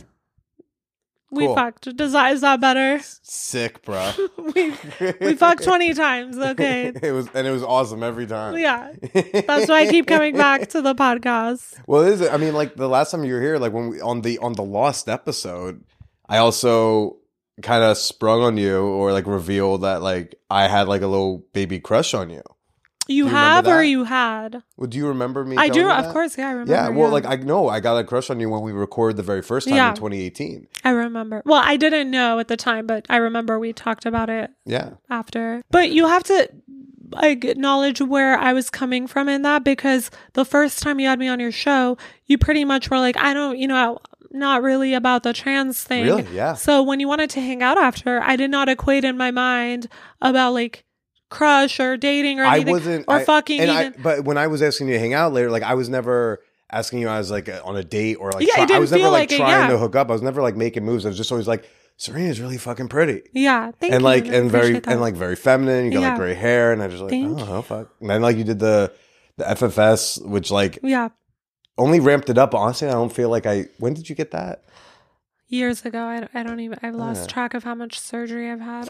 We Cool. fucked. Does that is that better? Sick, bro. we we fucked twenty times. Okay. It was and it was awesome every time. Yeah. That's why I keep coming back to the podcast. Well, it is. I mean, like the last time you were here, like when we on the on the Lost episode, I also kind of sprung on you or like revealed that like I had like a little baby crush on you. You, Do you have remember or that? you had? Well, do you remember me? I telling do, you of that? course. Yeah, I remember. Yeah. Well, like I know I got a crush on you when we recorded the very first time Yeah. in twenty eighteen. I remember. Well, I didn't know at the time, but I remember we talked about it Yeah. after. But you have to like, acknowledge where I was coming from in that, because the first time you had me on your show, you pretty much were like, I don't, you know, not really about the trans thing. Really? Yeah. So when you wanted to hang out after, I did not equate in my mind about like crush or dating or I anything wasn't or I- fucking and I, even. but when I was asking you to hang out later, like I was never asking you as like a, on a date or like Yeah, it try- I didn't was never feel like, like it, trying yeah. to hook up. I was never like making moves. I was just always like, Serena's really fucking pretty. Yeah, thank and you. like I and very appreciate that. and like very feminine. You got Yeah. like gray hair, and I just like Thank oh, oh fuck. And then like you did the the F F S, which like yeah, only ramped it up. Honestly, I don't feel like I. When did you get that? years ago. I, I don't even. I've lost Yeah. track of how much surgery I've had.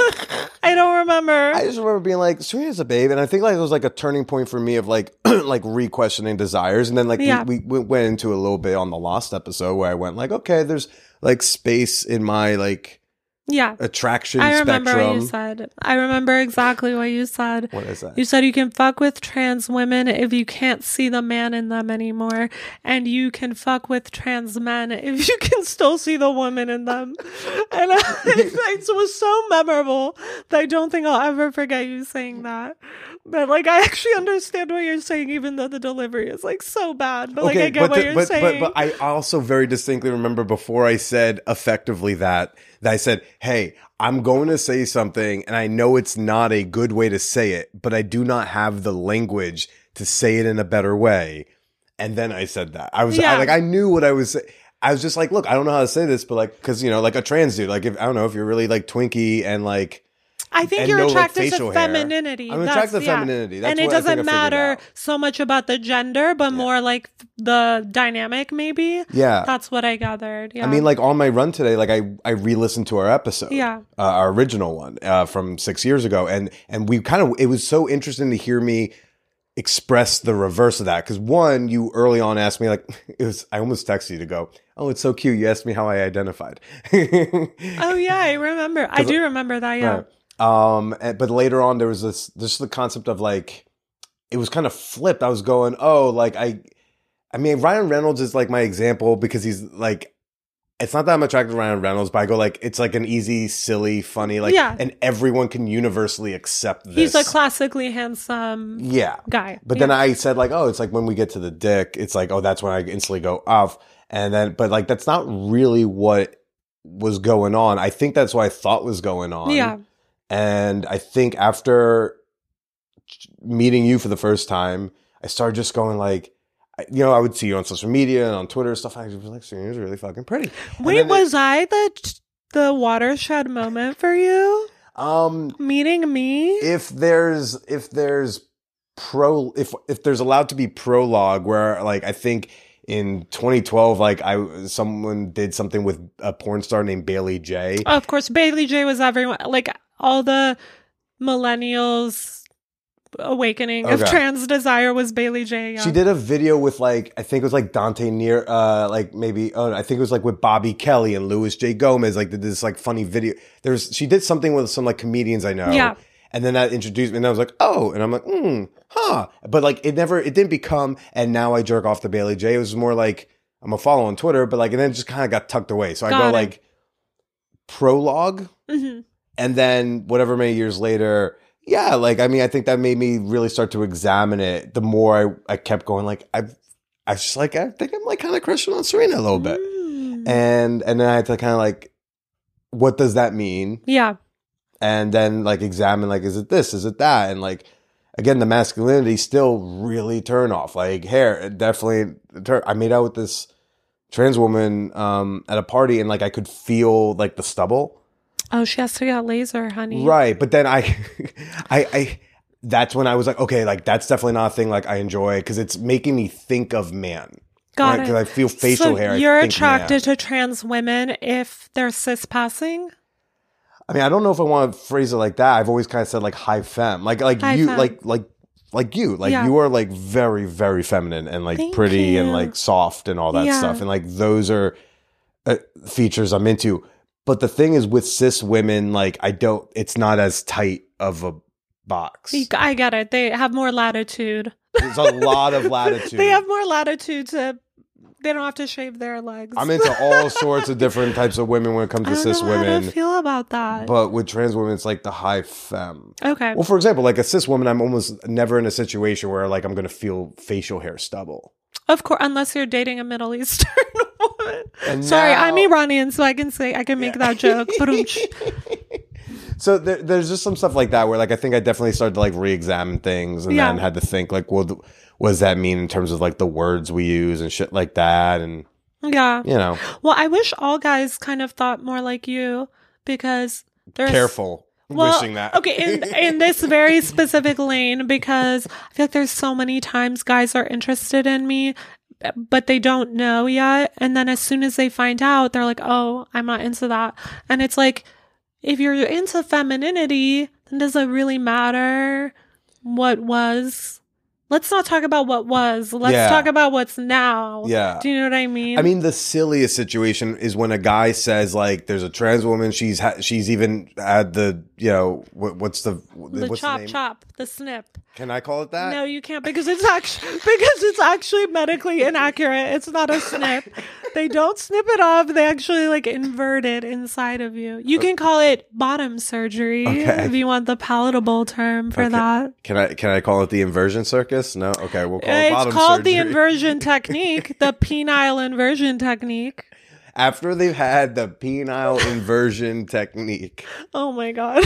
I don't remember. I just remember being like, Serena's a babe, and I think like it was like a turning point for me of like like re-questioning desires, and then like Yeah. we, we went into a little bit on the Lost episode where I went like, okay, there's like space in my like yeah, attraction I remember spectrum. what you said. I remember exactly what you said. What is that? You said you can fuck with trans women if you can't see the man in them anymore, and you can fuck with trans men if you can still see the woman in them. And I, it was so memorable that I don't think I'll ever forget you saying that. But like, I actually understand what you're saying, even though the delivery is like so bad. But like, I get but what the- you're but, saying. But, but I also very distinctly remember before I said effectively that, that I said, hey, I'm going to say something and I know it's not a good way to say it, but I do not have the language to say it in a better way. And then I said that. I was Yeah. I, like, I knew what I was saying. I was just like, look, I don't know how to say this, but like, cause you know, like a trans dude, like if, I don't know if you're really like Twinkie and like, I think and you're no, like, attracted facial to hair. femininity. I'm That's- attracted to yeah. femininity. That's and it what I think I doesn't figured matter out. so much about the gender, but more like the dynamic, maybe. yeah. That's what I gathered. Yeah. I mean, like on my run today, like I, I re-listened to our episode, Yeah. uh, our original one uh, from six years ago, and and we kind of it was so interesting to hear me express the reverse of that because one, you early on asked me like it was I almost texted you to go, oh, it's so cute. You asked me how I identified. oh yeah, I remember. I do remember that. Yeah. Right. Um, and- but later on, there was this this the concept of like it was kind of flipped. I was going, oh, like I, I mean, Ryan Reynolds is like my example because he's like. it's not that I'm attracted to Ryan Reynolds, but I go like, it's like an easy, silly, funny, like, Yeah. and everyone can universally accept this. He's a classically handsome yeah. guy. But yeah. then I said like, oh, it's like when we get to the dick, it's like, oh, that's when I instantly go off. And then, but like, that's not really what was going on. I think that's what I thought was going on. Yeah. And I think after meeting you for the first time, I started just going like, you know, I would see you on social media and on Twitter and stuff. I was like, Serena's really fucking pretty. And Wait, then was it, I the the watershed moment for you? Um, Meeting me? if there's if there's pro if if there's allowed to be prologue where like I think in twenty twelve like I someone did something with a porn star named Bailey J. Of course, Bailey J was everyone. Like all the millennials. Awakening of Okay. trans desire was Bailey J. Yeah. She did a video with like I think it was like Dante Near, uh, like maybe oh I think it was like with Bobby Kelly and Louis J Gomez. Like did this like funny video. There's she did something with some like comedians I know. Yeah. And then that introduced me, and I was like, oh, and I'm like, hmm, huh. But like it never, it didn't become. And now I jerk off to Bailey J. It was more like I'm a follow on Twitter, but like and then it just kind of got tucked away. So I Got go it. like prologue, hmm and then whatever many years later. Yeah, like I mean, I think that made me really start to examine it. The more I, I kept going, like I, I was just like I think I'm like kind of crushing on Serena a little bit, Mm. and and then I had to kind of like, what does that mean? Yeah. And then like examine like, is it this? Is it that? And like again, the masculinity still really turn off. Like hair, it definitely. Turn, I made out with this trans woman um, at a party, and like I could feel like the stubble. Oh, she has to get laser, honey. Right, but then I, I, I, that's when I was like, okay, like that's definitely not a thing like I enjoy because it's making me think of man. Got Because it. I feel facial so hair. I You're think attracted man. to trans women if they're cis passing? I mean, I don't know if I want to phrase it like that. I've always kind of said like high femme, like like High you, femme. like like like you, like Yeah. you are like very very feminine and like Thank pretty and you. like soft and all that Yeah. stuff, and like those are uh, features I'm into. But the thing is with cis women, like I don't, it's not as tight of a box. I get it. They have more latitude. There's a lot of latitude. They have more latitude to. They don't have to shave their legs. I'm into all sorts of different types of women when it comes I to don't cis know how women. to feel about that. But with trans women, it's like the high femme. Okay. Well, for example, like a cis woman, I'm almost never in a situation where like I'm going to feel facial hair stubble. Of course, unless you're dating a Middle Eastern woman. And Sorry, now- I'm Iranian, so I can say I can make that joke. Ba-dum-tsh. So there, there's just some stuff like that where like I think I definitely started to like re-examine things and Yeah. then had to think like, well, th- what does that mean in terms of like the words we use and shit like that, and Yeah. you know, Well, I wish all guys kind of thought more like you because there's careful Well, wishing that. okay, in in this very specific lane, because I feel like there's so many times guys are interested in me, but they don't know yet. And then as soon as they find out, they're like, oh, I'm not into that. And it's like, if you're into femininity, then does it really matter what was? Let's not talk about what was. Let's Yeah. talk about what's now. Yeah. Do you know what I mean? I mean, the silliest situation is when a guy says like, "There's a trans woman. She's ha- she's even had the you know what, what's the the what's chop the name? chop, the snip. Can I call it that? No, you can't because it's actually because it's actually medically inaccurate. It's not a snip. They don't snip it off. They actually like invert it inside of you. You can call it bottom surgery Okay. if you want the palatable term for Okay. that. Can I can I call it the inversion circus? No. Okay, we'll call it It's bottom called the surgery. inversion technique, the penile inversion technique. After they've had the penile inversion technique, Oh my god.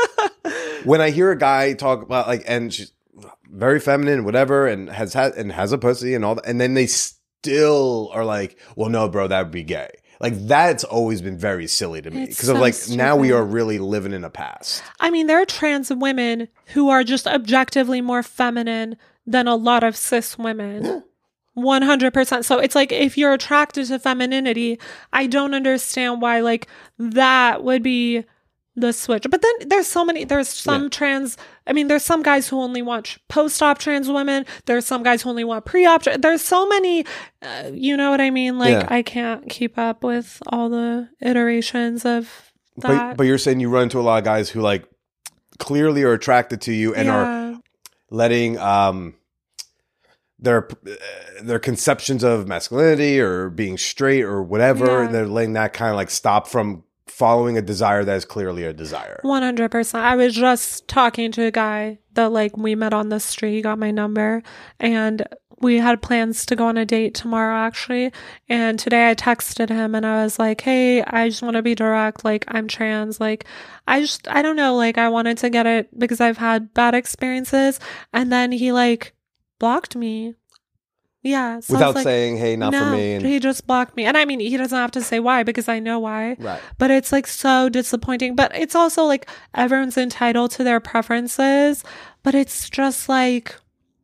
when I hear a guy talk about like, and she's very feminine, whatever, and has had and has a pussy and all that, and then they still are like, "Well, no, bro, that would be gay." Like that's always been very silly to me It's because of so like now we stupid. are really living in a past. I mean, there are trans women who are just objectively more feminine than a lot of cis women. one hundred percent. So it's like if you're attracted to femininity, I don't understand why like that would be the switch. But then there's so many, there's some Yeah. trans, I mean, there's some guys who only want post-op trans women. There's some guys who only want pre-op. tra- There's so many, uh, you know what I mean? Like Yeah. I can't keep up with all the iterations of that. But but you're saying you run into a lot of guys who like clearly are attracted to you and are Yeah. letting um their uh, their conceptions of masculinity or being straight or whatever, Yeah. and they're letting that kind of like stop from following a desire that is clearly a desire. one hundred percent. I was just talking to a guy that like we met on the street. He got my number and we had plans to go on a date tomorrow actually. And today I texted him and I was like, hey, I just want to be direct. Like I'm trans. Like I just, I don't know. Like I wanted to get it because I've had bad experiences. And then he like blocked me. Yeah. So I was Without like, saying, hey, not no, for me. And, he just blocked me. And I mean, he doesn't have to say why because I know why. right. But it's like so disappointing. But it's also like everyone's entitled to their preferences. But it's just like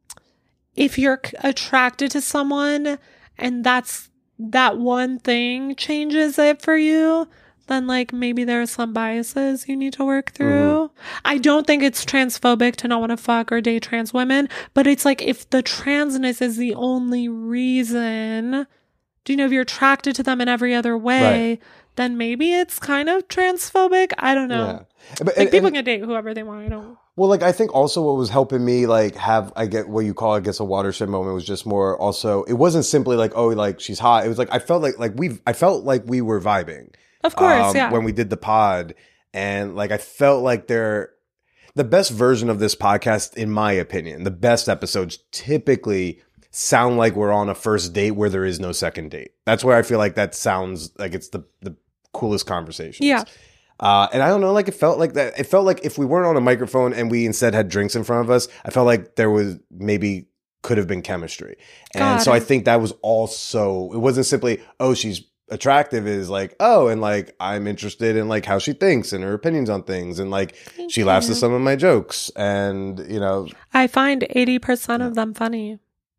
if you're c- attracted to someone and that's that one thing changes it for you, then like maybe there are some biases you need to work through. I don't think it's transphobic to not want to fuck or date trans women, but it's like if the transness is the only reason, do you know, if you're attracted to them in every other way, Right. then maybe it's kind of transphobic. I don't know. Yeah. But, Like and- people and- can date whoever they want. I don't. Well, like I think also what was helping me like have I get what you call I guess a watershed moment was just more also it wasn't simply like oh like she's hot. It was like I felt like like we I felt like we were vibing. Of course, um, yeah. When we did the pod, and like I felt like they're the best version of this podcast, in my opinion. The best episodes typically sound like we're on a first date where there is no second date. That's where I feel like that sounds like it's the the coolest conversations. Yeah. Uh, and I don't know, like it felt like that. It felt like if we weren't on a microphone and we instead had drinks in front of us, I felt like there was maybe could have been chemistry. And Got so I it. think that was also, it wasn't simply, oh, she's attractive, is like, oh, and like I'm interested in like how she thinks and her opinions on things. And like she laughs at some of my jokes. And, you know, I find eighty percent of them funny.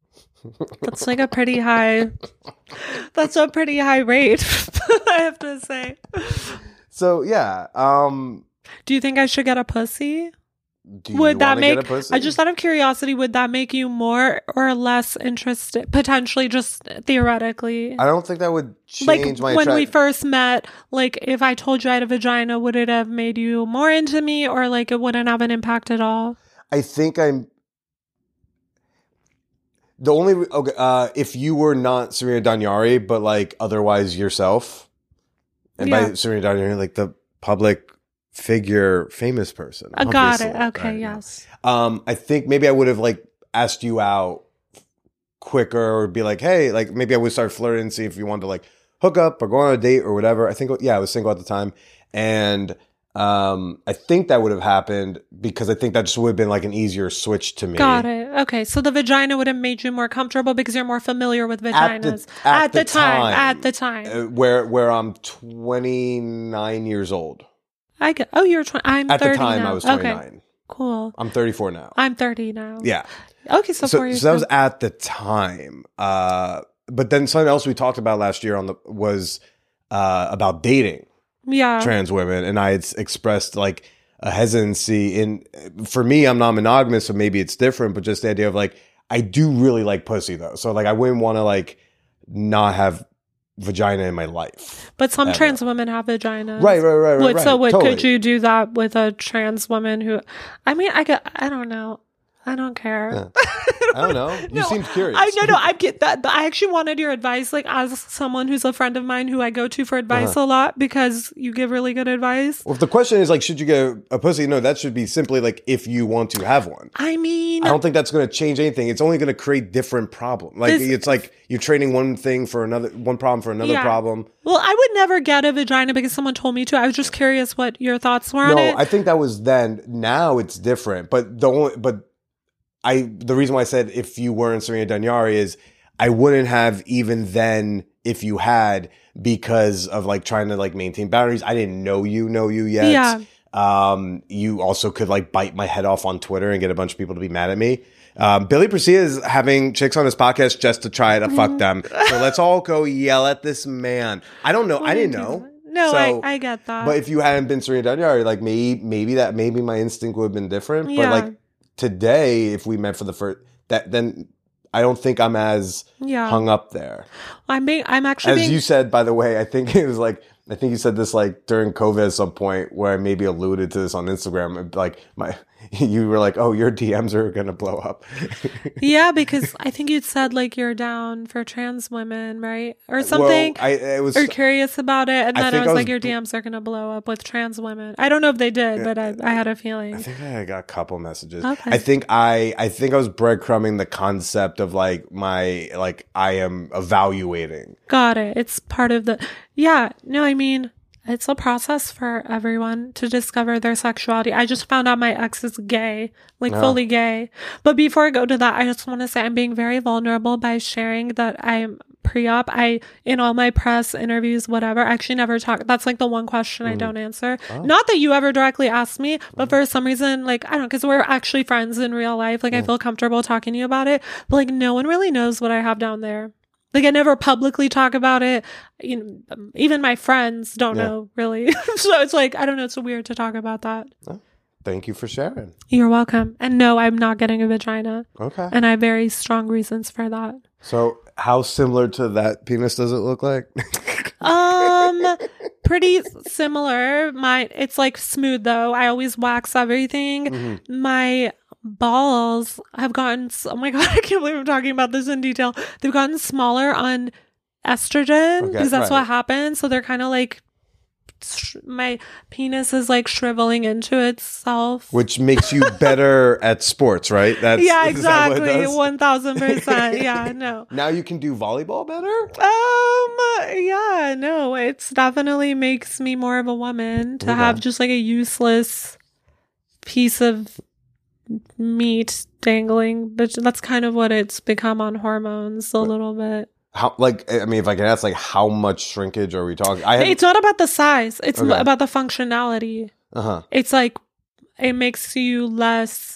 That's like a pretty high, that's a pretty high rate, I have to say. so yeah. Um, Do you think I should get a pussy? do you Would that wanna get make, a pussy? I just out of curiosity, would that make you more or less interested? Potentially, just theoretically. I don't think that would Like change my when we attract- first met, like if I told you I had a vagina, would it have made you more into me or like it wouldn't have an impact at all? I think I'm the only okay. Uh, if you were not Serena Danyari, but like otherwise yourself, and Yeah. by Serena Danyari, like the public figure, famous person. I got it. obviously, Okay, right? yes. Um, I think maybe I would have like asked you out quicker, or be like, hey, like maybe I would start flirting, see if you wanted to like hook up or go on a date or whatever. I think, yeah, I was single at the time, and um, I think that would have happened because I think that just would have been like an easier switch to me. Got it. Okay. So the vagina would have made you more comfortable because you're more familiar with vaginas. At the, the time. At the time. uh, where where I'm twenty-nine years old. I get, oh, you're twenty. I'm At thirty the time, now. I was twenty-nine. Okay. Cool. I'm thirty-four now. I'm thirty now. Yeah. Okay. So, So, four years. so that was now. at the time. Uh, but then something else we talked about last year on the was uh, about dating yeah. trans women, and I had s- expressed like a hesitancy in. For me, I'm non-monogamous, so maybe it's different. But just the idea of like, I do really like pussy though, so like I wouldn't want to like not have vagina in my life. But some ever. trans women have vaginas. Right, right, right, right. Would, right. so would, Totally. could you do that with a trans woman who, I mean, I could, I don't know. I don't care. Yeah. I don't know. You No, seemed curious. I no no I get that, but I actually wanted your advice, like as someone who's a friend of mine who I go to for advice Uh-huh. a lot because you give really good advice. Well, if the question is like, should you get a pussy? No, that should be simply like if you want to have one. I mean, I don't think that's going to change anything. It's only going to create different problems. Like This- it's like you're trading one thing for another, one problem for another Yeah. problem. well, I would never get a vagina because someone told me to. I was just curious what your thoughts were on No, it. I think that was then. Now it's different. But the only, but I, the reason why I said if you weren't Serena Danyari is I wouldn't have even then if you had because of like trying to like maintain boundaries. I didn't know you, know you yet. Yeah. Um, you also could like bite my head off on Twitter and get a bunch of people to be mad at me. Um, Billy Presilla is having chicks on his podcast just to try to fuck them. So let's all go yell at this man. I don't know. I didn't know. No, So- I, I get that. But if you hadn't been Serena Danyari, like maybe, maybe that, maybe my instinct would have been different. Yeah. But like today, if we met for the first, that then I don't think I'm as yeah, hung up there. I'm being, I'm actually As being, you said, by the way, I think it was like, I think you said this like during COVID at some point where I maybe alluded to this on Instagram. Like my, you were like, oh, your D Ms are going to blow up. Yeah, because I think you'd said like you're down for trans women, right? Or something. Well, I, it was, or curious about it. And I then I think was, I was like, your D Ms are going to blow up with trans women. I don't know if they did, but I, I had a feeling. I think I got a couple messages. Okay. I think I, I think I was breadcrumbing the concept of like my, like I am evaluating. Got it. It's part of the, yeah, no, I mean, it's a process for everyone to discover their sexuality. I just found out my ex is gay, like Oh. fully gay. But before I go to that, I just want to say I'm being very vulnerable by sharing that I'm pre-op. I, in all my press interviews, whatever, I actually never talk. That's like the one question I don't answer. Not that you ever directly asked me, but for some reason, like, I don't know, because we're actually friends in real life. Like, I feel comfortable talking to you about it. But like, no one really knows what I have down there. Like, I never publicly talk about it. You know, even my friends don't Yeah. know, really. So it's like, I don't know. It's weird to talk about that. Thank you for sharing. You're welcome. And no, I'm not getting a vagina. Okay. And I have very strong reasons for that. So how similar to that penis does it look like? Um, pretty similar. My, it's like smooth though. I always wax everything. Mm-hmm. My balls have gotten, s- oh my God, I can't believe I'm talking about this in detail. They've gotten smaller on estrogen Okay, because that's right. what happens. So they're kind of like, sh- my penis is like shriveling into itself. Which makes you better at sports, right? That's Yeah, is that what it exactly. does? one thousand percent. Yeah, no. Now you can do volleyball better? Um, yeah, no, it's definitely makes me more of a woman to Okay. have just like a useless piece of meat dangling, but that's kind of what it's become on hormones a little bit. How, like, I mean, if I can ask, like, how much shrinkage are we talking? I have, It's not about the size, it's Okay. about the functionality. uh-huh. It's like it makes you less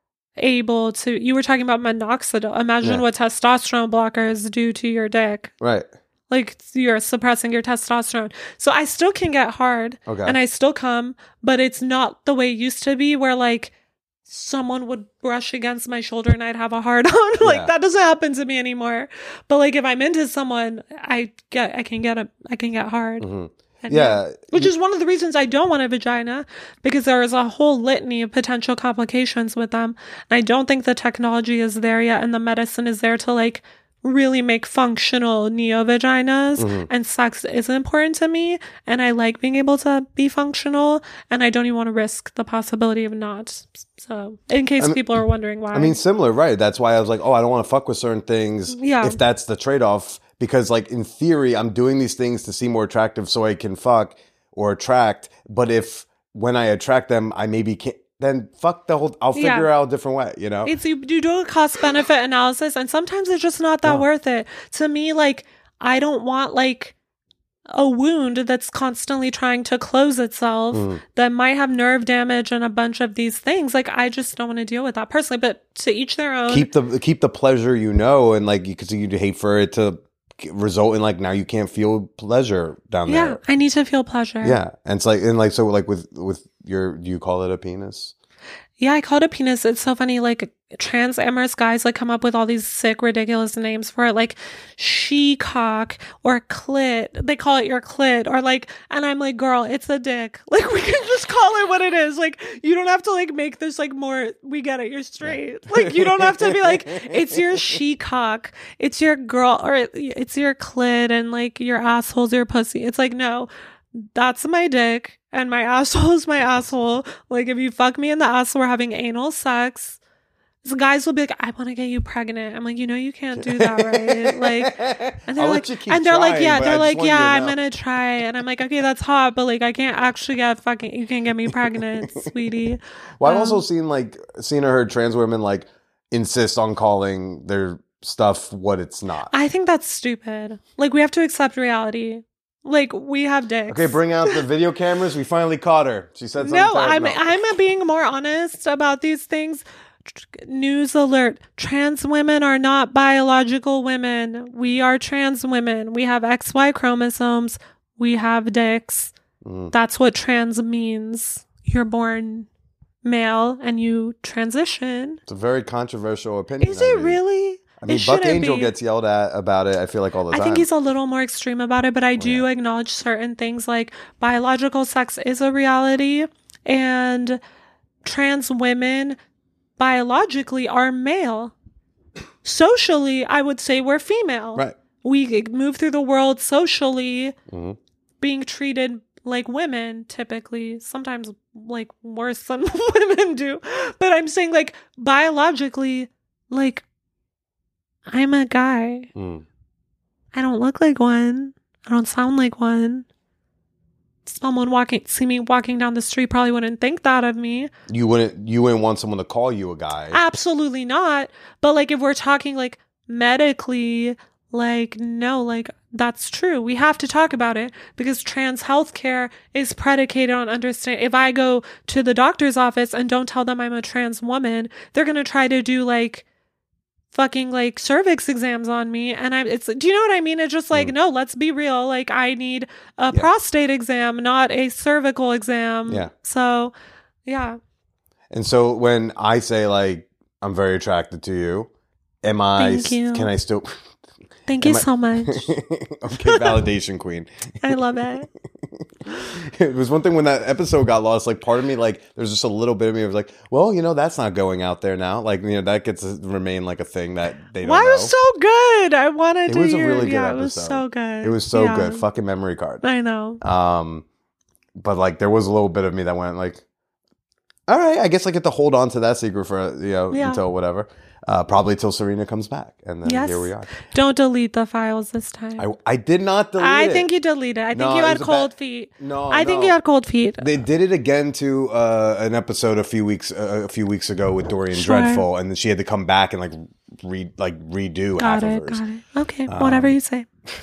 able to, you were talking about minoxidil. Imagine Yeah. what testosterone blockers do to your dick. Right. Like you're suppressing your testosterone. So I still can get hard Okay. and I still come, but it's not the way it used to be where like someone would brush against my shoulder and I'd have a hard on. Like Yeah. that doesn't happen to me anymore. But like if I'm into someone, I get I can get a I can get hard. Mhm. And Yeah. Which is one of the reasons I don't want a vagina, because there is a whole litany of potential complications with them. And I don't think the technology is there yet and the medicine is there to like really make functional neo-vaginas. Mm-hmm. And sex is important to me. And I like being able to be functional. And I don't even want to risk the possibility of not. So in case I mean- people are wondering why. I mean, similar, right? That's why I was like, oh, I don't want to fuck with certain things Yeah. if that's the trade-off. Because, like, in theory, I'm doing these things to seem more attractive so I can fuck or attract. But if when I attract them, I maybe can't, then fuck the whole, I'll figure Yeah. out a different way, you know? It's you, you do a cost benefit analysis and sometimes it's just not that No. worth it. To me, like, I don't want like a wound that's constantly trying to close itself Mm. that might have nerve damage and a bunch of these things. Like, I just don't want to deal with that personally, but to each their own. keep the keep the pleasure, you know, and like, because you'd hate for it to result in like now you can't feel pleasure down yeah, there. I need to feel pleasure. Yeah. And it's like, and like, so like with, with your, do you call it a penis? Yeah, I call it a penis. It's so funny. Like trans amorous guys like come up with all these sick, ridiculous names for it, like she cock or clit. They call it your clit, or like, and I'm like, girl, it's a dick. Like we can just call it what it is. Like you don't have to like make this like more. We get it. You're straight. Like you don't have to be like, it's your she cock, it's your girl, or it, it's your clit, and like your asshole's your pussy. It's like no. That's my dick and my asshole is my asshole. Like if you fuck me in the ass, we're having anal sex. So guys will be like, I want to get you pregnant. I'm like, you know, you can't do that, right? Like, and they're I'll like, let you keep and they're like, trying, yeah, but I they're just like, want you yeah, to I'm know." gonna try. And I'm like, okay, that's hot, but like, I can't actually get fucking. You can't get me pregnant, sweetie. Well, I've Um, also seen like, seen or heard trans women like insist on calling their stuff what it's not. I think that's stupid. Like, we have to accept reality. Like, we have dicks. Okay, bring out the video cameras. We finally caught her. She said something. No, to us. I'm No. I'm being more honest about these things. News alert. Trans women are not biological women. We are trans women. We have X Y chromosomes. We have dicks. Mm. That's what trans means. You're born male and you transition. It's a very controversial opinion. Is I it mean. really? I mean, It Buck shouldn't Angel be. gets yelled at about it, I feel like, all the I time. think he's a little more extreme about it, but I do yeah. acknowledge certain things like biological sex is a reality and trans women biologically are male. Socially, I would say we're female. Right. We move through the world socially Mm-hmm. being treated like women, typically, sometimes like worse than women do. But I'm saying, like, biologically, like, I'm a guy. Mm. I don't look like one. I don't sound like one. Someone walking, see me walking down the street probably wouldn't think that of me. You wouldn't you wouldn't want someone to call you a guy. Absolutely not. But like if we're talking like medically, like no, like that's true. We have to talk about it because trans healthcare is predicated on understand. If I go to the doctor's office and don't tell them I'm a trans woman, they're going to try to do like fucking like cervix exams on me. And I'm, it's, do you know what I mean? It's just like, mm. no, let's be real. Like I need a yeah. prostate exam, not a cervical exam. Yeah. So yeah. And so when I say like, I'm very attracted to you, am I, Thank you. can I still... Thank you I, so much. Okay, validation queen. I love it. It was one thing when that episode got lost, like part of me, like there's just a little bit of me was like, well, you know, that's not going out there now. Like, you know, that gets to remain like a thing that they don't Why know. Why was so good? I wanted it to was hear. A really good yeah, episode. It was so good. It was so yeah. good. Fucking memory card. I know. Um, but like there was a little bit of me that went like, all right, I guess I get to hold on to that secret for, you know, yeah. until whatever. Uh, probably till Serena comes back. And then yes. here we are. Don't delete the files this time. I, I did not delete I it. I think you deleted it. I think no, you had cold bad... feet. No, I no. think you had cold feet. They did it again to uh, an episode a few weeks uh, a few weeks ago with Dorian sure. Dreadful, and then she had to come back and like re like redo got half it, of hers. Got it. Okay, um, whatever you say.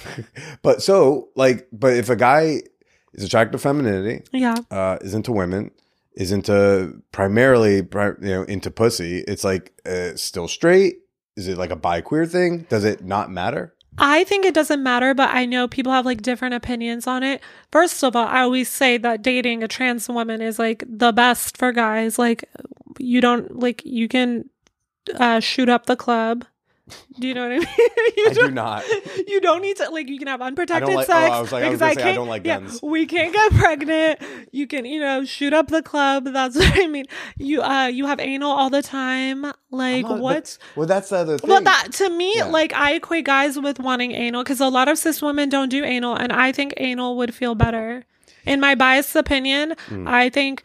But so like, but if a guy is attracted to femininity, yeah, uh, is into women, is into primarily, you know, into pussy, it's like uh, still straight. Is it like a bi-queer thing? Does it not matter? I think it doesn't matter, but I know people have like different opinions on it. First of all, I always say that dating a trans woman is like the best for guys. Like you don't like you can uh, shoot up the club. Do you know what I mean? you I do not. You don't need to like. You can have unprotected like, sex. Oh, I was like, I was gonna say I don't like guns. Yeah, we can't get pregnant. You can, you know, shoot up the club. That's what I mean. You, uh, you have anal all the time. Like not, what? But, well, that's the other thing. Well, that to me, yeah. like I equate guys with wanting anal because a lot of cis women don't do anal, and I think anal would feel better. In my biased opinion, mm. I think,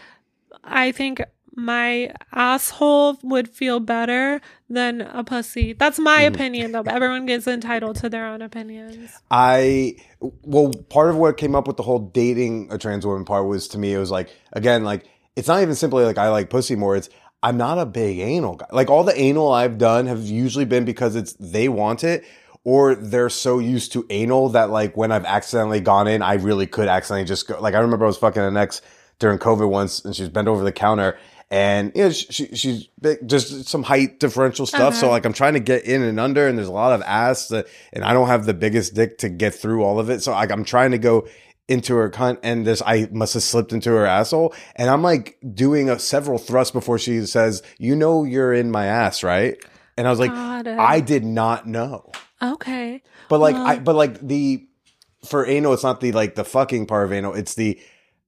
I think. my asshole would feel better than a pussy. That's my mm. opinion, though. But everyone gets entitled to their own opinions. I, well, part of what came up with the whole dating a trans woman part was, to me, it was like, again, like, it's not even simply like I like pussy more. It's, I'm not a big anal guy. Like, all the anal I've done have usually been because it's, they want it, or they're so used to anal that, like, when I've accidentally gone in, I really could accidentally just go. Like, I remember I was fucking an ex during COVID once, and she was bent over the counter. And, you know, she, she, she's big, just some height differential stuff. Uh-huh. So, like, I'm trying to get in and under, and there's a lot of ass, that, and I don't have the biggest dick to get through all of it. So, like, I'm trying to go into her cunt, and this, I must have slipped into her asshole. And I'm, like, doing a, several thrusts before she says, you know, you're in my ass, right? And I was like, I did not know. Okay. But, like, well. I, but, like, the, for anal, it's not the, like, the fucking part of anal. It's the,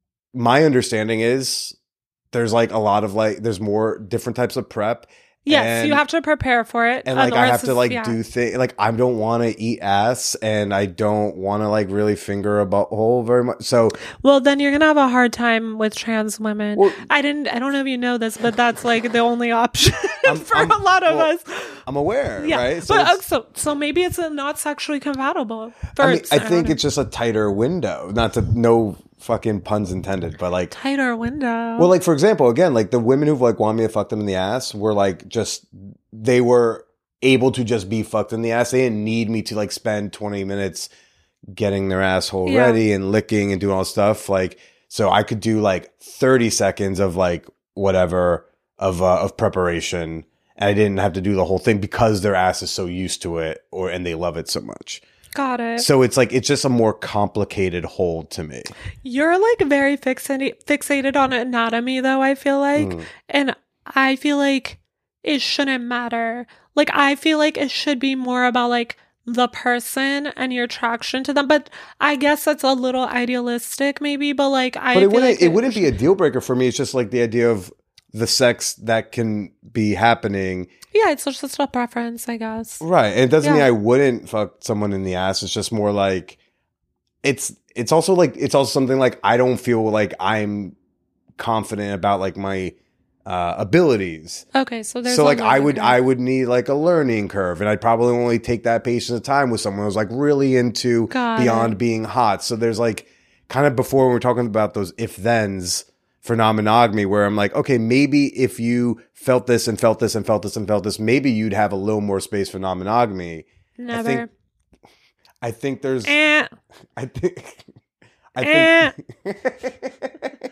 my understanding is, there's like a lot of like, there's more different types of prep. Yes, and, you have to prepare for it. And like, I have to like yeah. do things, like I don't want to eat ass, and I don't want to like really finger a butthole very much. So, well, then you're going to have a hard time with trans women. Well, I didn't, I don't know if you know this, but that's like the only option I'm, for I'm, a lot of well, us. I'm aware, yeah. right? So, but, so, so maybe it's not sexually compatible. For, I mean, I, I think know. it's just a tighter window, not to no fucking puns intended, but like tighter window. Well, like for example, again, like the women who've like wanted me to fuck them in the ass were like just, they were able to just be fucked in the ass. They didn't need me to like spend twenty minutes getting their asshole yeah. ready and licking and doing all this stuff. Like, so I could do like thirty seconds of like whatever of, uh, of preparation. And I didn't have to do the whole thing because their ass is so used to it, or, and they love it so much. Got it. So it's like, it's just a more complicated hold to me. You're like very fixated, fixated on anatomy though, I feel like. Mm. And I feel like it shouldn't matter. Like, I feel like it should be more about like the person and your attraction to them. But I guess that's a little idealistic maybe, but like, I But it feel wouldn't, like it, it wouldn't be a deal breaker for me. It's just like the idea of the sex that can be happening. Yeah, it's just a preference, I guess. Right. And it doesn't Yeah. mean I wouldn't fuck someone in the ass. It's just more like, it's, it's also like, it's also something like, I don't feel like I'm confident about like my uh, abilities. Okay, so there's So a like I learning would, curve. I would need like a learning curve, and I'd probably only take that patience of time with someone who's like really into Got beyond it. being hot. So there's like kind of before when we're talking about those if thens for non-monogamy, where I'm like, okay, maybe if you felt this and felt this and felt this and felt this, maybe you'd have a little more space for non-monogamy. Never. I think, I think there's, Eh. I think, I Eh. think,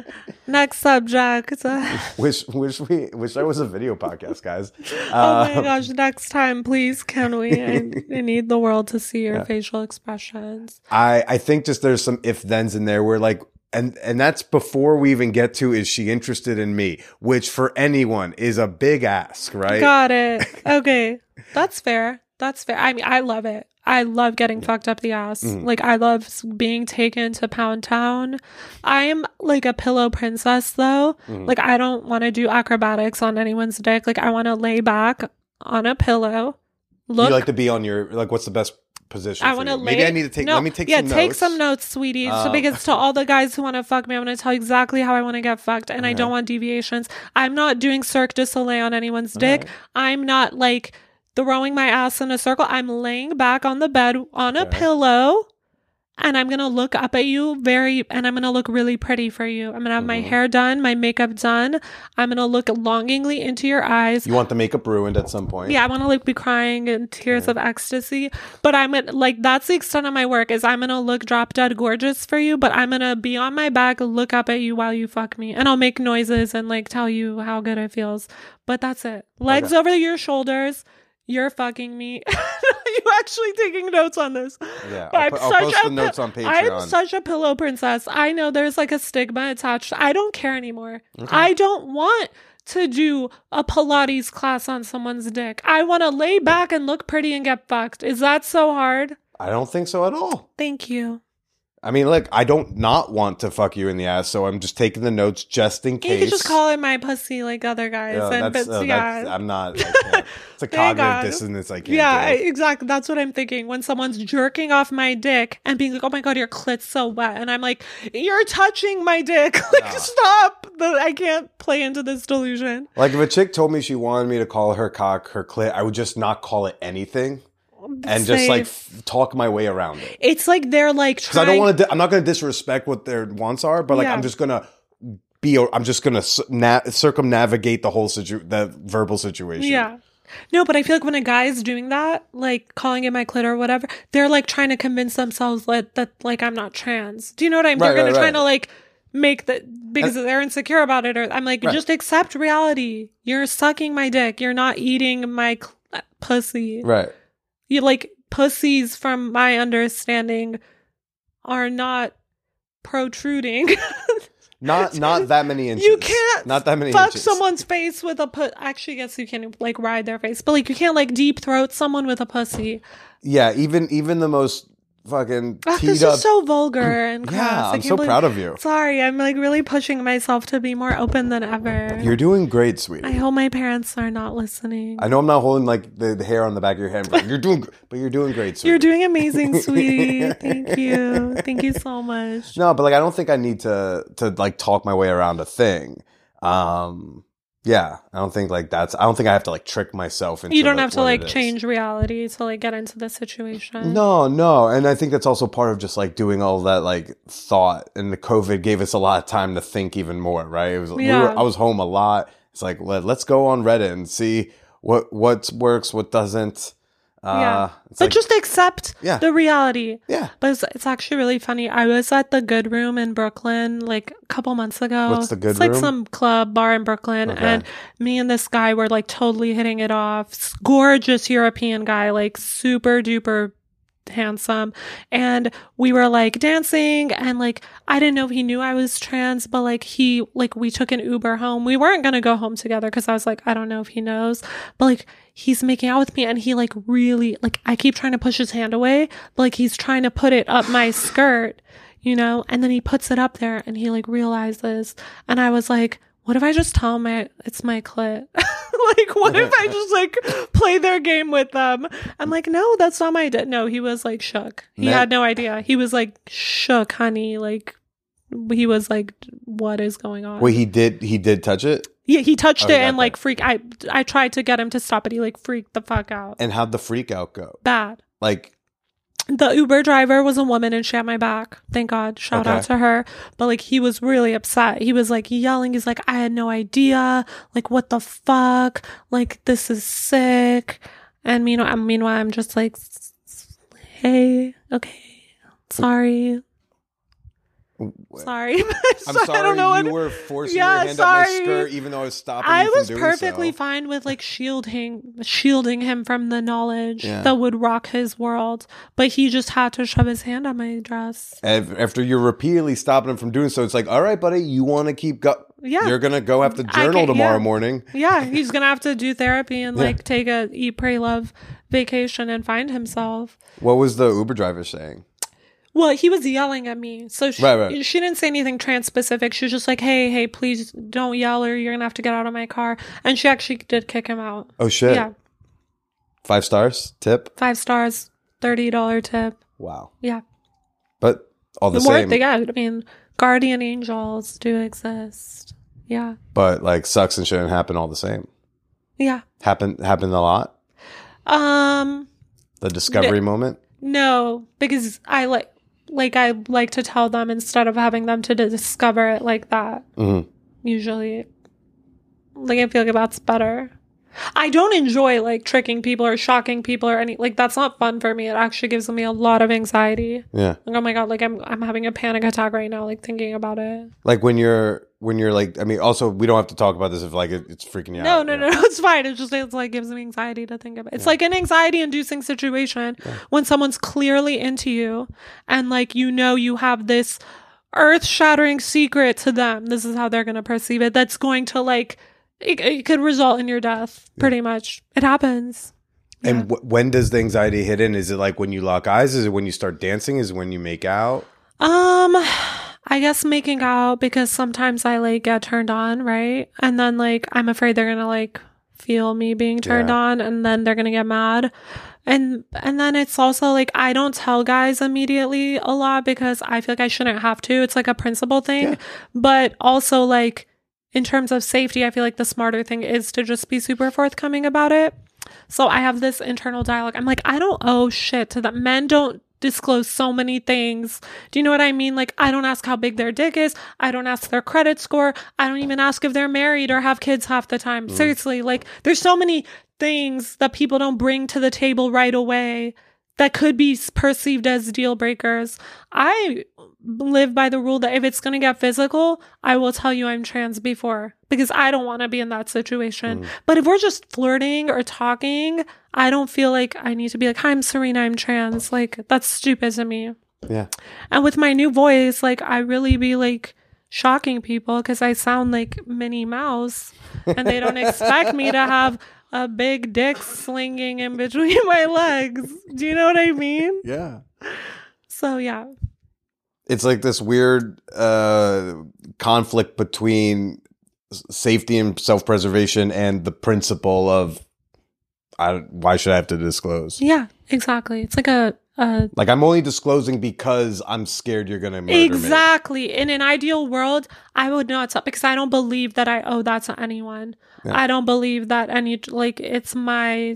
Next subject. oh wish, wish we, wish I was a video podcast, guys. my Uh, gosh, next time, please, can we? I, I need the world to see your facial expressions. I, I think just there's some if thens in there where like, and, and that's before we even get to, is she interested in me? Which for anyone is a big ask, right? Got it. Okay. That's fair. That's fair. I mean, I love it. I love getting fucked up the ass. Mm-hmm. Like, I love s- being taken to Pound Town. I am like a pillow princess, though. Mm-hmm. Like, I don't want to do acrobatics on anyone's dick. Like, I want to lay back on a pillow. Look. You like to be on your, like, what's the best position I for want you? to lay. Maybe I need to take, no, let me take yeah, some take notes. some notes, sweetie. so Um, because to all the guys who want to fuck me, I'm going to tell you exactly how I want to get fucked, and I don't want deviations. I'm not doing Cirque du Soleil on anyone's dick. I'm not like throwing my ass in a circle. I'm laying back on the bed on a Okay. pillow, and I'm going to look up at you very, and I'm going to look really pretty for you. I'm going to have my Mm-hmm. hair done, my makeup done. I'm going to look longingly into your eyes. You want the makeup ruined at some point. Yeah, I want to like be crying in tears of ecstasy. But I'm gonna, like, that's the extent of my work is I'm gonna look drop dead gorgeous for you, but I'm gonna be on my back, look up at you while you fuck me, and I'll make noises and like tell you how good it feels. But that's it. Legs over your shoulders. You're fucking me. You actually taking notes on this? Yeah, But I'll, I'm pu- I'll such post a the notes on pi- Patreon. I'm such a pillow princess. I know there's like a stigma attached. I don't care anymore. I don't want to do a Pilates class on someone's dick. I want to lay back and look pretty and get fucked. Is that so hard? I don't think so at all. Thank you. I mean, look, I don't not want to fuck you in the ass, so I'm just taking the notes just in case. You could just call it my pussy like other guys. Yeah, and that's, but, uh, yeah. that's, I'm not. I can't. It's a Thank cognitive God. dissonance. I can't. Yeah, I- do. exactly. That's what I'm thinking. When someone's jerking off my dick and being like, "Oh my god, your clit's so wet," and I'm like, "You're touching my dick." Like, stop. The, I can't play into this delusion. Like if a chick told me she wanted me to call her cock her clit, I would just not call it anything and just like Safe. f- talk my way around it. It's like they're like Because I trying. don't want to. Di- I'm not going to disrespect what their wants are, but like Yeah. I'm just going to be. I'm just going to na- circumnavigate the whole situ- the verbal situation. Yeah. No, but I feel like when a guy is doing that, like calling it my clit or whatever, they're like trying to convince themselves that, that like I'm not trans. Do you know what I mean? Right, they're gonna right, try right. to like make the because they're insecure about it. Or I'm like, Right. just accept reality. You're sucking my dick. You're not eating my cl- pussy. Right. You like pussies, from my understanding, are not protruding. Not not that many inches. You can't Not that many fuck inches. someone's face with a put. Actually, I guess you can like ride their face, but like you can't like deep throat someone with a pussy. Yeah. Even even the most fucking Oh, teed this up. is so vulgar and crass. Yeah, I I'm can't so believe- proud of you. Sorry, I'm like really pushing myself to be more open than ever. You're doing great, sweetie. I hope my parents are not listening. I know I'm not holding like the, the hair on the back of your head, but you're doing, but you're doing great, sweetie. You're doing amazing, sweetie. Thank you. Thank you so much. No, but like I don't think I need to to like talk my way around a thing. Um, yeah, I don't think like that's. I don't think I have to like trick myself into. You don't like, have to what like it is. change reality to like get into the situation. No, no, and I think that's also part of just like doing all that like thought. And the COVID gave us a lot of time to think even more, right? It was. We Yeah. were, I was home a lot. It's like let, let's go on Reddit and see what what works, what doesn't. Uh, Yeah. it's But like- just accept Yeah. the reality. yeah. But it's, it's actually really funny. I was at the Good Room in Brooklyn like a couple months ago. What's the Good It's like Room? some club bar in Brooklyn. Okay. And me and this guy were like totally hitting it off. S- Gorgeous European guy, like super duper handsome. And we were like dancing, and like I didn't know if he knew I was trans, but like he like we took an Uber home. We weren't gonna go home together because I was like, I don't know if he knows. But like he's making out with me, and he like really like I keep trying to push his hand away, but like he's trying to put it up my skirt, you know, and then he puts it up there and he like realizes, and I was like, what if I just tell them I, it's my clit? Like, what if I just like play their game with them? I'm like, no, that's not my dick. No, he was like shook. He That- had no idea. He was like shook, honey. Like, he was like, what is going on? Wait, he did. He did touch it. Yeah, he touched Oh, he it got and like that. freak. I I tried to get him to stop it. He like freaked the fuck out. And how'd the freak out go? Bad. Like, The Uber driver was a woman and she had my back. Thank God. Shout out Okay. to her. But like, he was really upset. He was like yelling. He's like, I had no idea. Like, what the fuck? Like, this is sick. And meanwhile, meanwhile I'm just like, hey, okay, sorry. Sorry. I'm So sorry I don't know you what- were forcing Yeah, your hand up my sorry. skirt, even though I was stopping I you from was doing perfectly so. fine with like shielding shielding him from the knowledge Yeah. that would rock his world, but he just had to shove his hand on my dress. Af- After you're repeatedly stopping him from doing so, it's like, all right, buddy, you want to keep go? Yeah. You're gonna go have to I journal can- tomorrow yeah. morning. Yeah, he's gonna have to do therapy and Yeah. like take a eat, pray, love vacation and find himself. What was the Uber driver saying? Well, he was yelling at me, so she, Right, right. she didn't say anything trans specific. She was just like, "Hey, hey, please don't yell, or you're gonna have to get out of my car." And she actually did kick him out. Oh shit! Yeah, Five stars tip. five stars, thirty dollar tip. Wow. Yeah, But all the the more same. they got. I mean, guardian angels do exist. Yeah, But like, sucks and shouldn't happen all the same. yeah. Happen happened a lot. Um, The discovery moment. no, because I like. Like, I like to tell them instead of having them to discover it like that. Mhm. Usually. Like, I feel like that's better. I don't enjoy, like, tricking people or shocking people or any... Like, that's not fun for me. It actually gives me a lot of anxiety. Yeah. Like, oh my God, like, I'm I'm having a panic attack right now, like, thinking about it. Like when you're when you're like, I mean, also we don't have to talk about this if like it, it's freaking you No, out. no, you no, know? no, it's fine. It's just, it's like, gives me anxiety to think about it. It's like an anxiety-inducing situation when someone's clearly into you and, like, you know you have this earth-shattering secret to them. This is how they're going to perceive it. That's going to, like, it, it could result in your death, pretty much. It happens. And w- when does the anxiety hit in? Is it like when you lock eyes? Is it when you start dancing? Is it when you make out? Um, I guess making out, because sometimes I like get turned on, right? And then like I'm afraid they're gonna like feel me being turned Yeah. on, and then they're gonna get mad. And and then it's also like I don't tell guys immediately a lot because I feel like I shouldn't have to. It's like a principle thing. Yeah. But also like in terms of safety, I feel like the smarter thing is to just be super forthcoming about it. So I have this internal dialogue. I'm like, I don't owe shit to them. Men don't disclose so many things. Do you know what I mean? Like, I don't ask how big their dick is. I don't ask their credit score. I don't even ask if they're married or have kids half the time. Seriously, like, there's so many things that people don't bring to the table right away that could be perceived as deal breakers. I live by the rule that if it's going to get physical, I will tell you I'm trans before, because I don't want to be in that situation. Mm. But if we're just flirting or talking, I don't feel like I need to be like, hi, I'm Serena, I'm trans. Like, that's stupid to me. Yeah. And with my new voice, like, I really be like shocking people because I sound like Minnie Mouse and they don't expect me to have a big dick slinging in between my legs. Do you know what I mean? Yeah. So, yeah. It's like this weird uh, conflict between s- safety and self-preservation and the principle of I, why should I have to disclose? Yeah, exactly. It's like a, a Like, I'm only disclosing because I'm scared you're going to murder me. exactly. In an ideal world, I would not stop because I don't believe that I owe that to anyone. Yeah. I don't believe that any, like, it's my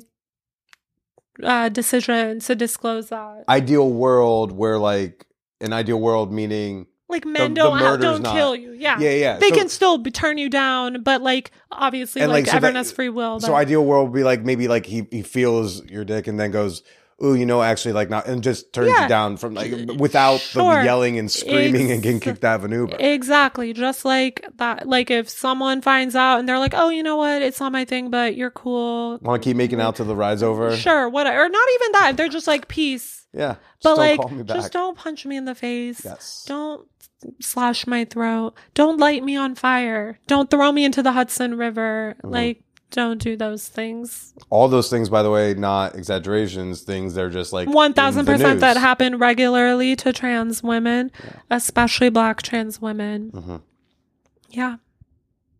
uh, decision to disclose that. Ideal world where, like, an ideal world meaning... Like, men the don't have, murder's don't not- kill you. Yeah. Yeah, yeah. They So- can still be, turn you down, but, like, obviously, And, like, like, so everyone that- has free will. So but- ideal world would be like, maybe like he, he feels your dick and then goes, ooh, you know, actually like not, and just turns Yeah. you down from like, without Sure. the yelling and screaming and getting Ex- kicked out of an Uber. Exactly. Just like that. Like, if someone finds out and they're like, oh, you know what? It's not my thing, but you're cool. Want to keep making out till the ride's over? Sure. What? Or not even that. If they're just like, peace. Yeah. Just But don't like, call me back. just don't punch me in the face. Yes. Don't slash my throat. Don't light me on fire. Don't throw me into the Hudson River. Mm-hmm. Like, don't do those things. All those things, by the way, not exaggerations, things they're just like one thousand in the percent news. that happen regularly to trans women, especially black trans women. Mm-hmm. Yeah.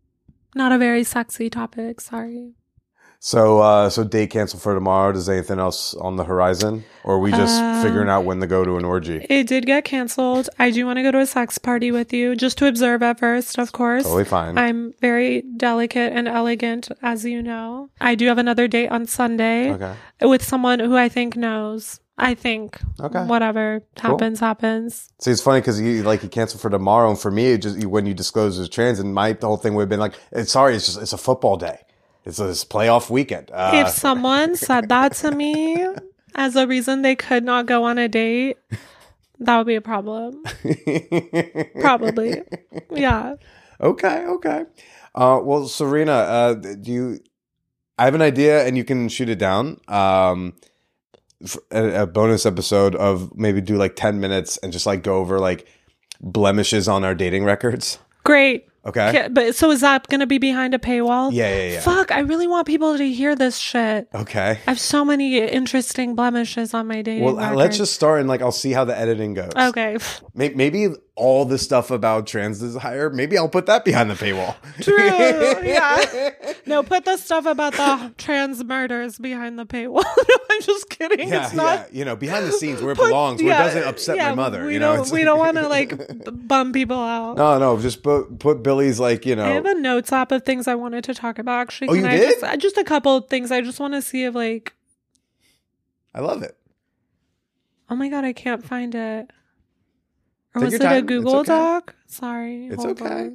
not a very sexy topic. Sorry. So, uh, so date cancel for tomorrow. Does anything else on the horizon? Or are we just Uh, figuring out when to go to an orgy? It did get canceled. I do want to go to a sex party with you, just to observe at first, of course. Totally fine. I'm very delicate and elegant, as you know. I do have another date on Sunday Okay. with someone who I think knows. I think. Okay. Whatever happens, happens. See, it's funny because you like you cancel for tomorrow, and for me, it just when you disclose as trans, and my the whole thing would have been like, it's, sorry, it's just it's a football day. It's a it's playoff weekend. Uh, If someone said that to me as a reason they could not go on a date, that would be a problem. Probably. Yeah. Okay, okay. Uh, well, Serena, uh, do you? I have an idea, and you can shoot it down. Um, a, a bonus episode of maybe do like ten minutes and just like go over like blemishes on our dating records. Great. Okay. Okay, but so is that going to be behind a paywall? Yeah, yeah, yeah. Fuck, I really want people to hear this shit. Okay. I have so many interesting blemishes on my dating Well, record. let's just start and like I'll see how the editing goes. Okay. May- Maybe all the stuff about trans desire, maybe I'll put that behind the paywall. True. Yeah. No, put the stuff about the trans murders behind the paywall. No, I'm just kidding. Yeah, it's not. yeah. You know, behind the scenes where it put- belongs, where yeah, it doesn't upset yeah, my mother. We You know, don't. It's We like- don't want to like b- bum people out. No, no, just put put Billy's like you know. I have a notes app of things I wanted to talk about. Actually, Oh, Can you I did? Just, uh, just a couple of things. I just want to see if like. I love it. Oh my god, I can't find it. Or Take was your it time. a It's Google okay. Doc? Sorry. It's hold okay. on.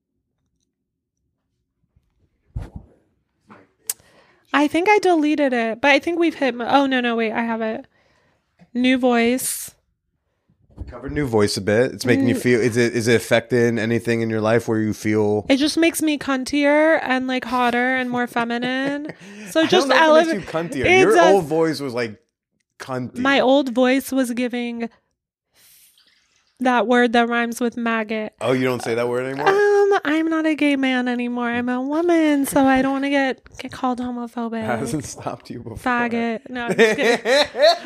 I think I deleted it, but I think we've hit. My, oh no, no, wait, I have it. New voice. We covered new voice a bit. It's making Mm. you feel. Is it is it affecting anything in your life where you feel? It just makes me cuntier and like hotter and more feminine. So I just don't know if it elevate. makes you cuntier. It Your does- old voice was like cunty. My old voice was giving that word that rhymes with maggot. Oh, you don't say that word anymore. Um, I'm not a gay man anymore. I'm a woman, so I don't want to get get called homophobic. Hasn't stopped you before. Faggot. No, I'm just kidding.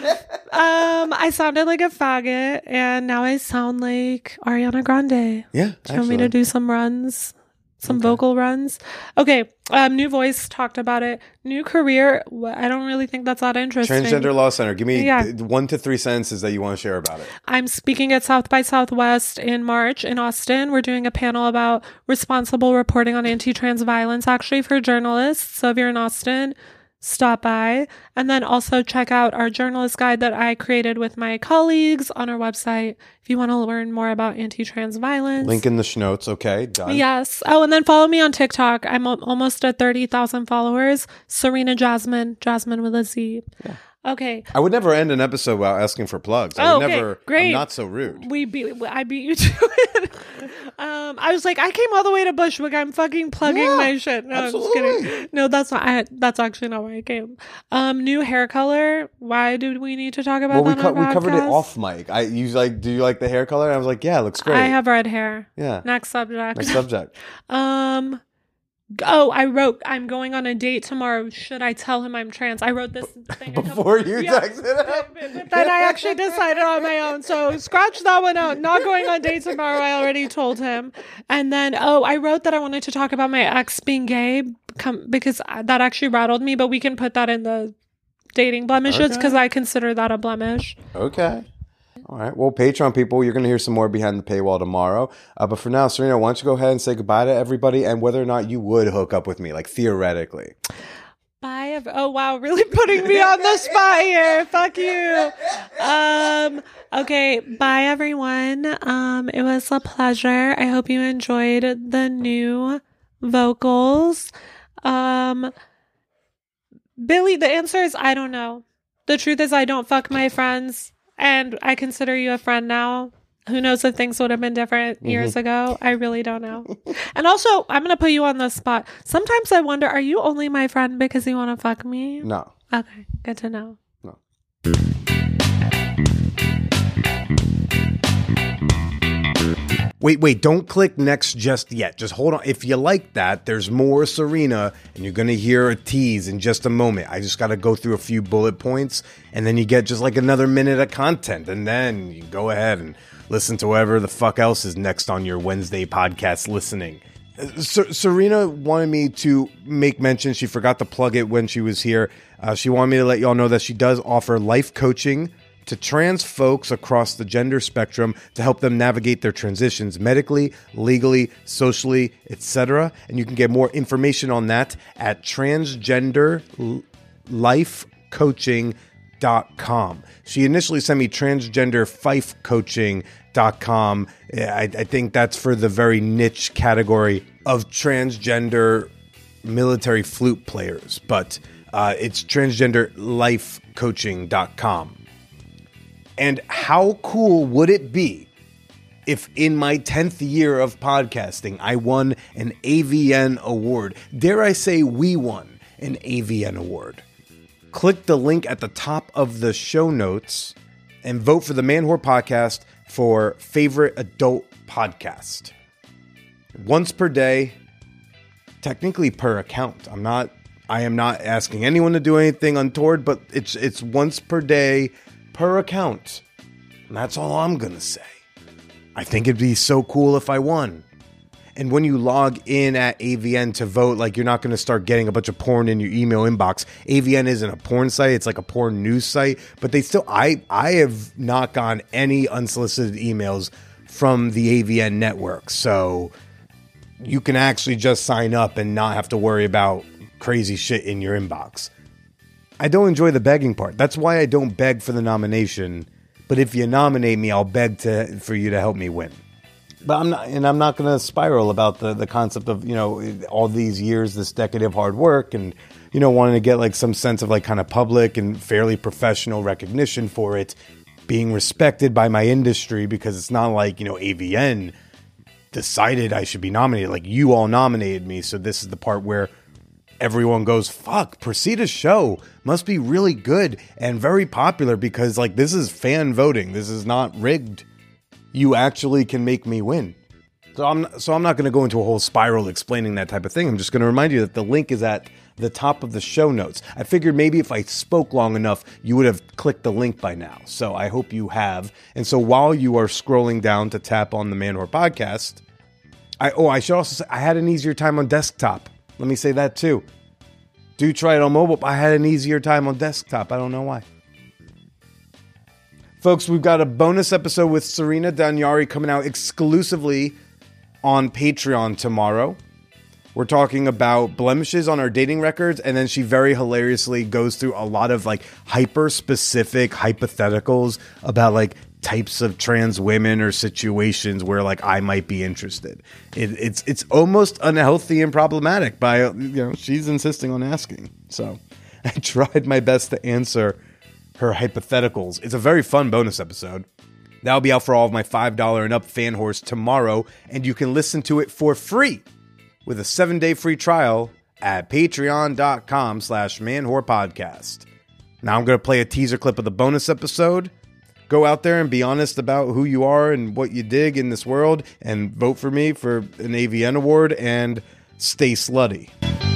um, I sounded like a faggot, and now I sound like Ariana Grande. Yeah. Do you want me to do some runs? Some vocal runs? Okay. Um, new voice, talked about it. New career, wh- I don't really think that's that interesting. Transgender Law Center. Give me Yeah. th- one to three sentences that you want to share about it. I'm speaking at South by Southwest in March in Austin. We're doing a panel about responsible reporting on anti-trans violence, actually, for journalists. So if you're in Austin, stop by. And then also check out our journalist guide that I created with my colleagues on our website if you want to learn more about anti-trans violence. Link in the schnotes. Okay, done. Yes. Oh, and then follow me on TikTok. I'm al- almost at thirty thousand followers. Serena Jasmine, Jasmine with a Z. Okay. I would never end an episode without asking for plugs. I Oh, would okay. never. Great. I'm not so rude. We beat. I beat you to it. um, I was like, I came all the way to Bushwick. I'm fucking plugging Yeah, my shit. No, I'm just absolutely. kidding. No, that's not. I, that's actually not why I came. Um, new hair color. Why do we need to talk about Well, we, that co- on we our covered it podcast? off mic. I you like, do you like the hair color? And I was like, yeah, it looks great. I have red hair. Yeah. Next subject. Next subject. Um. Oh, I wrote. I'm going on a date tomorrow. Should I tell him I'm trans? I wrote this thing a couple- Before you Yeah. texted him. But, but then I actually decided on my own. So scratch that one out. Not going on date tomorrow. I already told him. And then, oh, I wrote that I wanted to talk about my ex being gay com- because that actually rattled me. But we can put that in the dating blemishes because Okay. I consider that a blemish. Okay. All right. Well, Patreon people, you're going to hear some more behind the paywall tomorrow. Uh, but for now, Serena, why don't you go ahead and say goodbye to everybody and whether or not you would hook up with me, like theoretically. Bye. ev- Oh, wow. Really putting me on the spot here. Fuck you. Um, okay. Bye, everyone. Um, it was a pleasure. I hope you enjoyed the new vocals. Um, Billy, the answer is I don't know. The truth is I don't fuck my friends, and I consider you a friend now. Who knows if things would have been different years ago? I really don't know. And also, I'm going to put you on the spot. Sometimes I wonder, are you only my friend because you want to fuck me? No. Okay, good to know. No. Wait, wait, don't click next just yet. Just hold on. If you like that, there's more Serena, and you're going to hear a tease in just a moment. I just got to go through a few bullet points, and then you get just like another minute of content, and then you go ahead and listen to whatever the fuck else is next on your Wednesday podcast listening Ser- Serena wanted me to make mention. She forgot to plug it when she was here. Uh, she wanted me to let y'all know that she does offer life coaching to trans folks across the gender spectrum to help them navigate their transitions medically, legally, socially, et cetera. And you can get more information on that at transgender life coaching dot com. She initially sent me transgender fife coaching dot com. I, I think that's for the very niche category of transgender military flute players, but uh, it's transgender life coaching dot com. And how cool would it be if in my tenth year of podcasting, I won an A V N award? Dare I say we won an A V N award? Click the link at the top of the show notes and vote for the Man Whore Podcast for favorite adult podcast. Once per day, technically per account. I'm not, I am not asking anyone to do anything untoward, but it's it's once per day per account. And that's all I'm going to say. I think it'd be so cool if I won. And when you log in at A V N to vote, like, you're not going to start getting a bunch of porn in your email inbox. A V N isn't a porn site. It's like a porn news site. But they still, I, I have not gotten any unsolicited emails from the A V N network. So you can actually just sign up and not have to worry about crazy shit in your inbox. I don't enjoy the begging part. That's why I don't beg for the nomination. But if you nominate me, I'll beg to for you to help me win. But I'm not, and I'm not going to spiral about the, the concept of, you know, all these years, this decade of hard work and, you know, wanting to get like some sense of like kind of public and fairly professional recognition for it, being respected by my industry, because it's not like, you know, A V N decided I should be nominated. Like, you all nominated me. So this is the part where everyone goes, fuck, Precida's show must be really good and very popular because, like, this is fan voting. This is not rigged. You actually can make me win. So I'm so I'm not going to go into a whole spiral explaining that type of thing. I'm just going to remind you that the link is at the top of the show notes. I figured maybe if I spoke long enough, you would have clicked the link by now. So I hope you have. And so while you are scrolling down to tap on the Man Whore Podcast, I oh, I should also say I had an easier time on desktop. Let me say that too. Do try it on mobile, but I had an easier time on desktop. I don't know why. Folks, we've got a bonus episode with Serena Danyari coming out exclusively on Patreon tomorrow. We're talking about blemishes on our dating records, and then she very hilariously goes through a lot of like hyper-specific hypotheticals about like types of trans women or situations where like I might be interested. It, it's it's almost unhealthy and problematic, by, you know, she's insisting on asking. So I tried my best to answer her hypotheticals. It's a very fun bonus episode. That'll be out for all of my five dollars and up fan whores tomorrow, and you can listen to it for free with a seven-day free trial at patreon.com slash manwhorepodcast. Now I'm going to play a teaser clip of the bonus episode. Go out there and be honest about who you are and what you dig in this world, and vote for me for an A V N award, and stay slutty.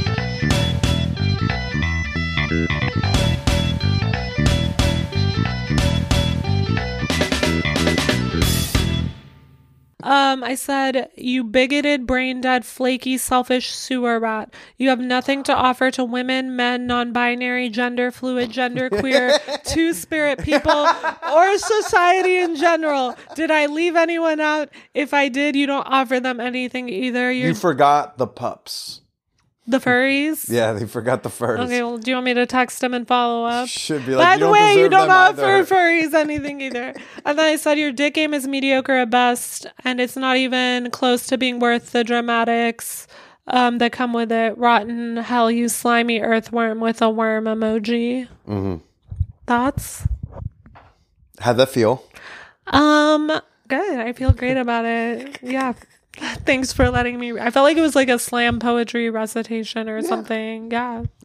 Um, I said, you bigoted, brain-dead, flaky, selfish sewer rat. You have nothing to offer to women, men, non-binary, gender-fluid, genderqueer, two-spirit people, or society in general. Did I leave anyone out? If I did, you don't offer them anything either. You're You forgot the pups. the furries? Yeah, they forgot the furs. Okay, well, do you want me to text them and follow up? Should be like, By you the don't way, you deserve don't them offer either. furries anything either. And then I said your dick game is mediocre at best, and it's not even close to being worth the dramatics um, that come with it. Rotten hell, you slimy earthworm with a worm emoji. Mm-hmm. Thoughts? How'd that feel? Um, good. I feel great about it. Yeah. Thanks for letting me. I felt like it was like a slam poetry recitation or something. Yeah.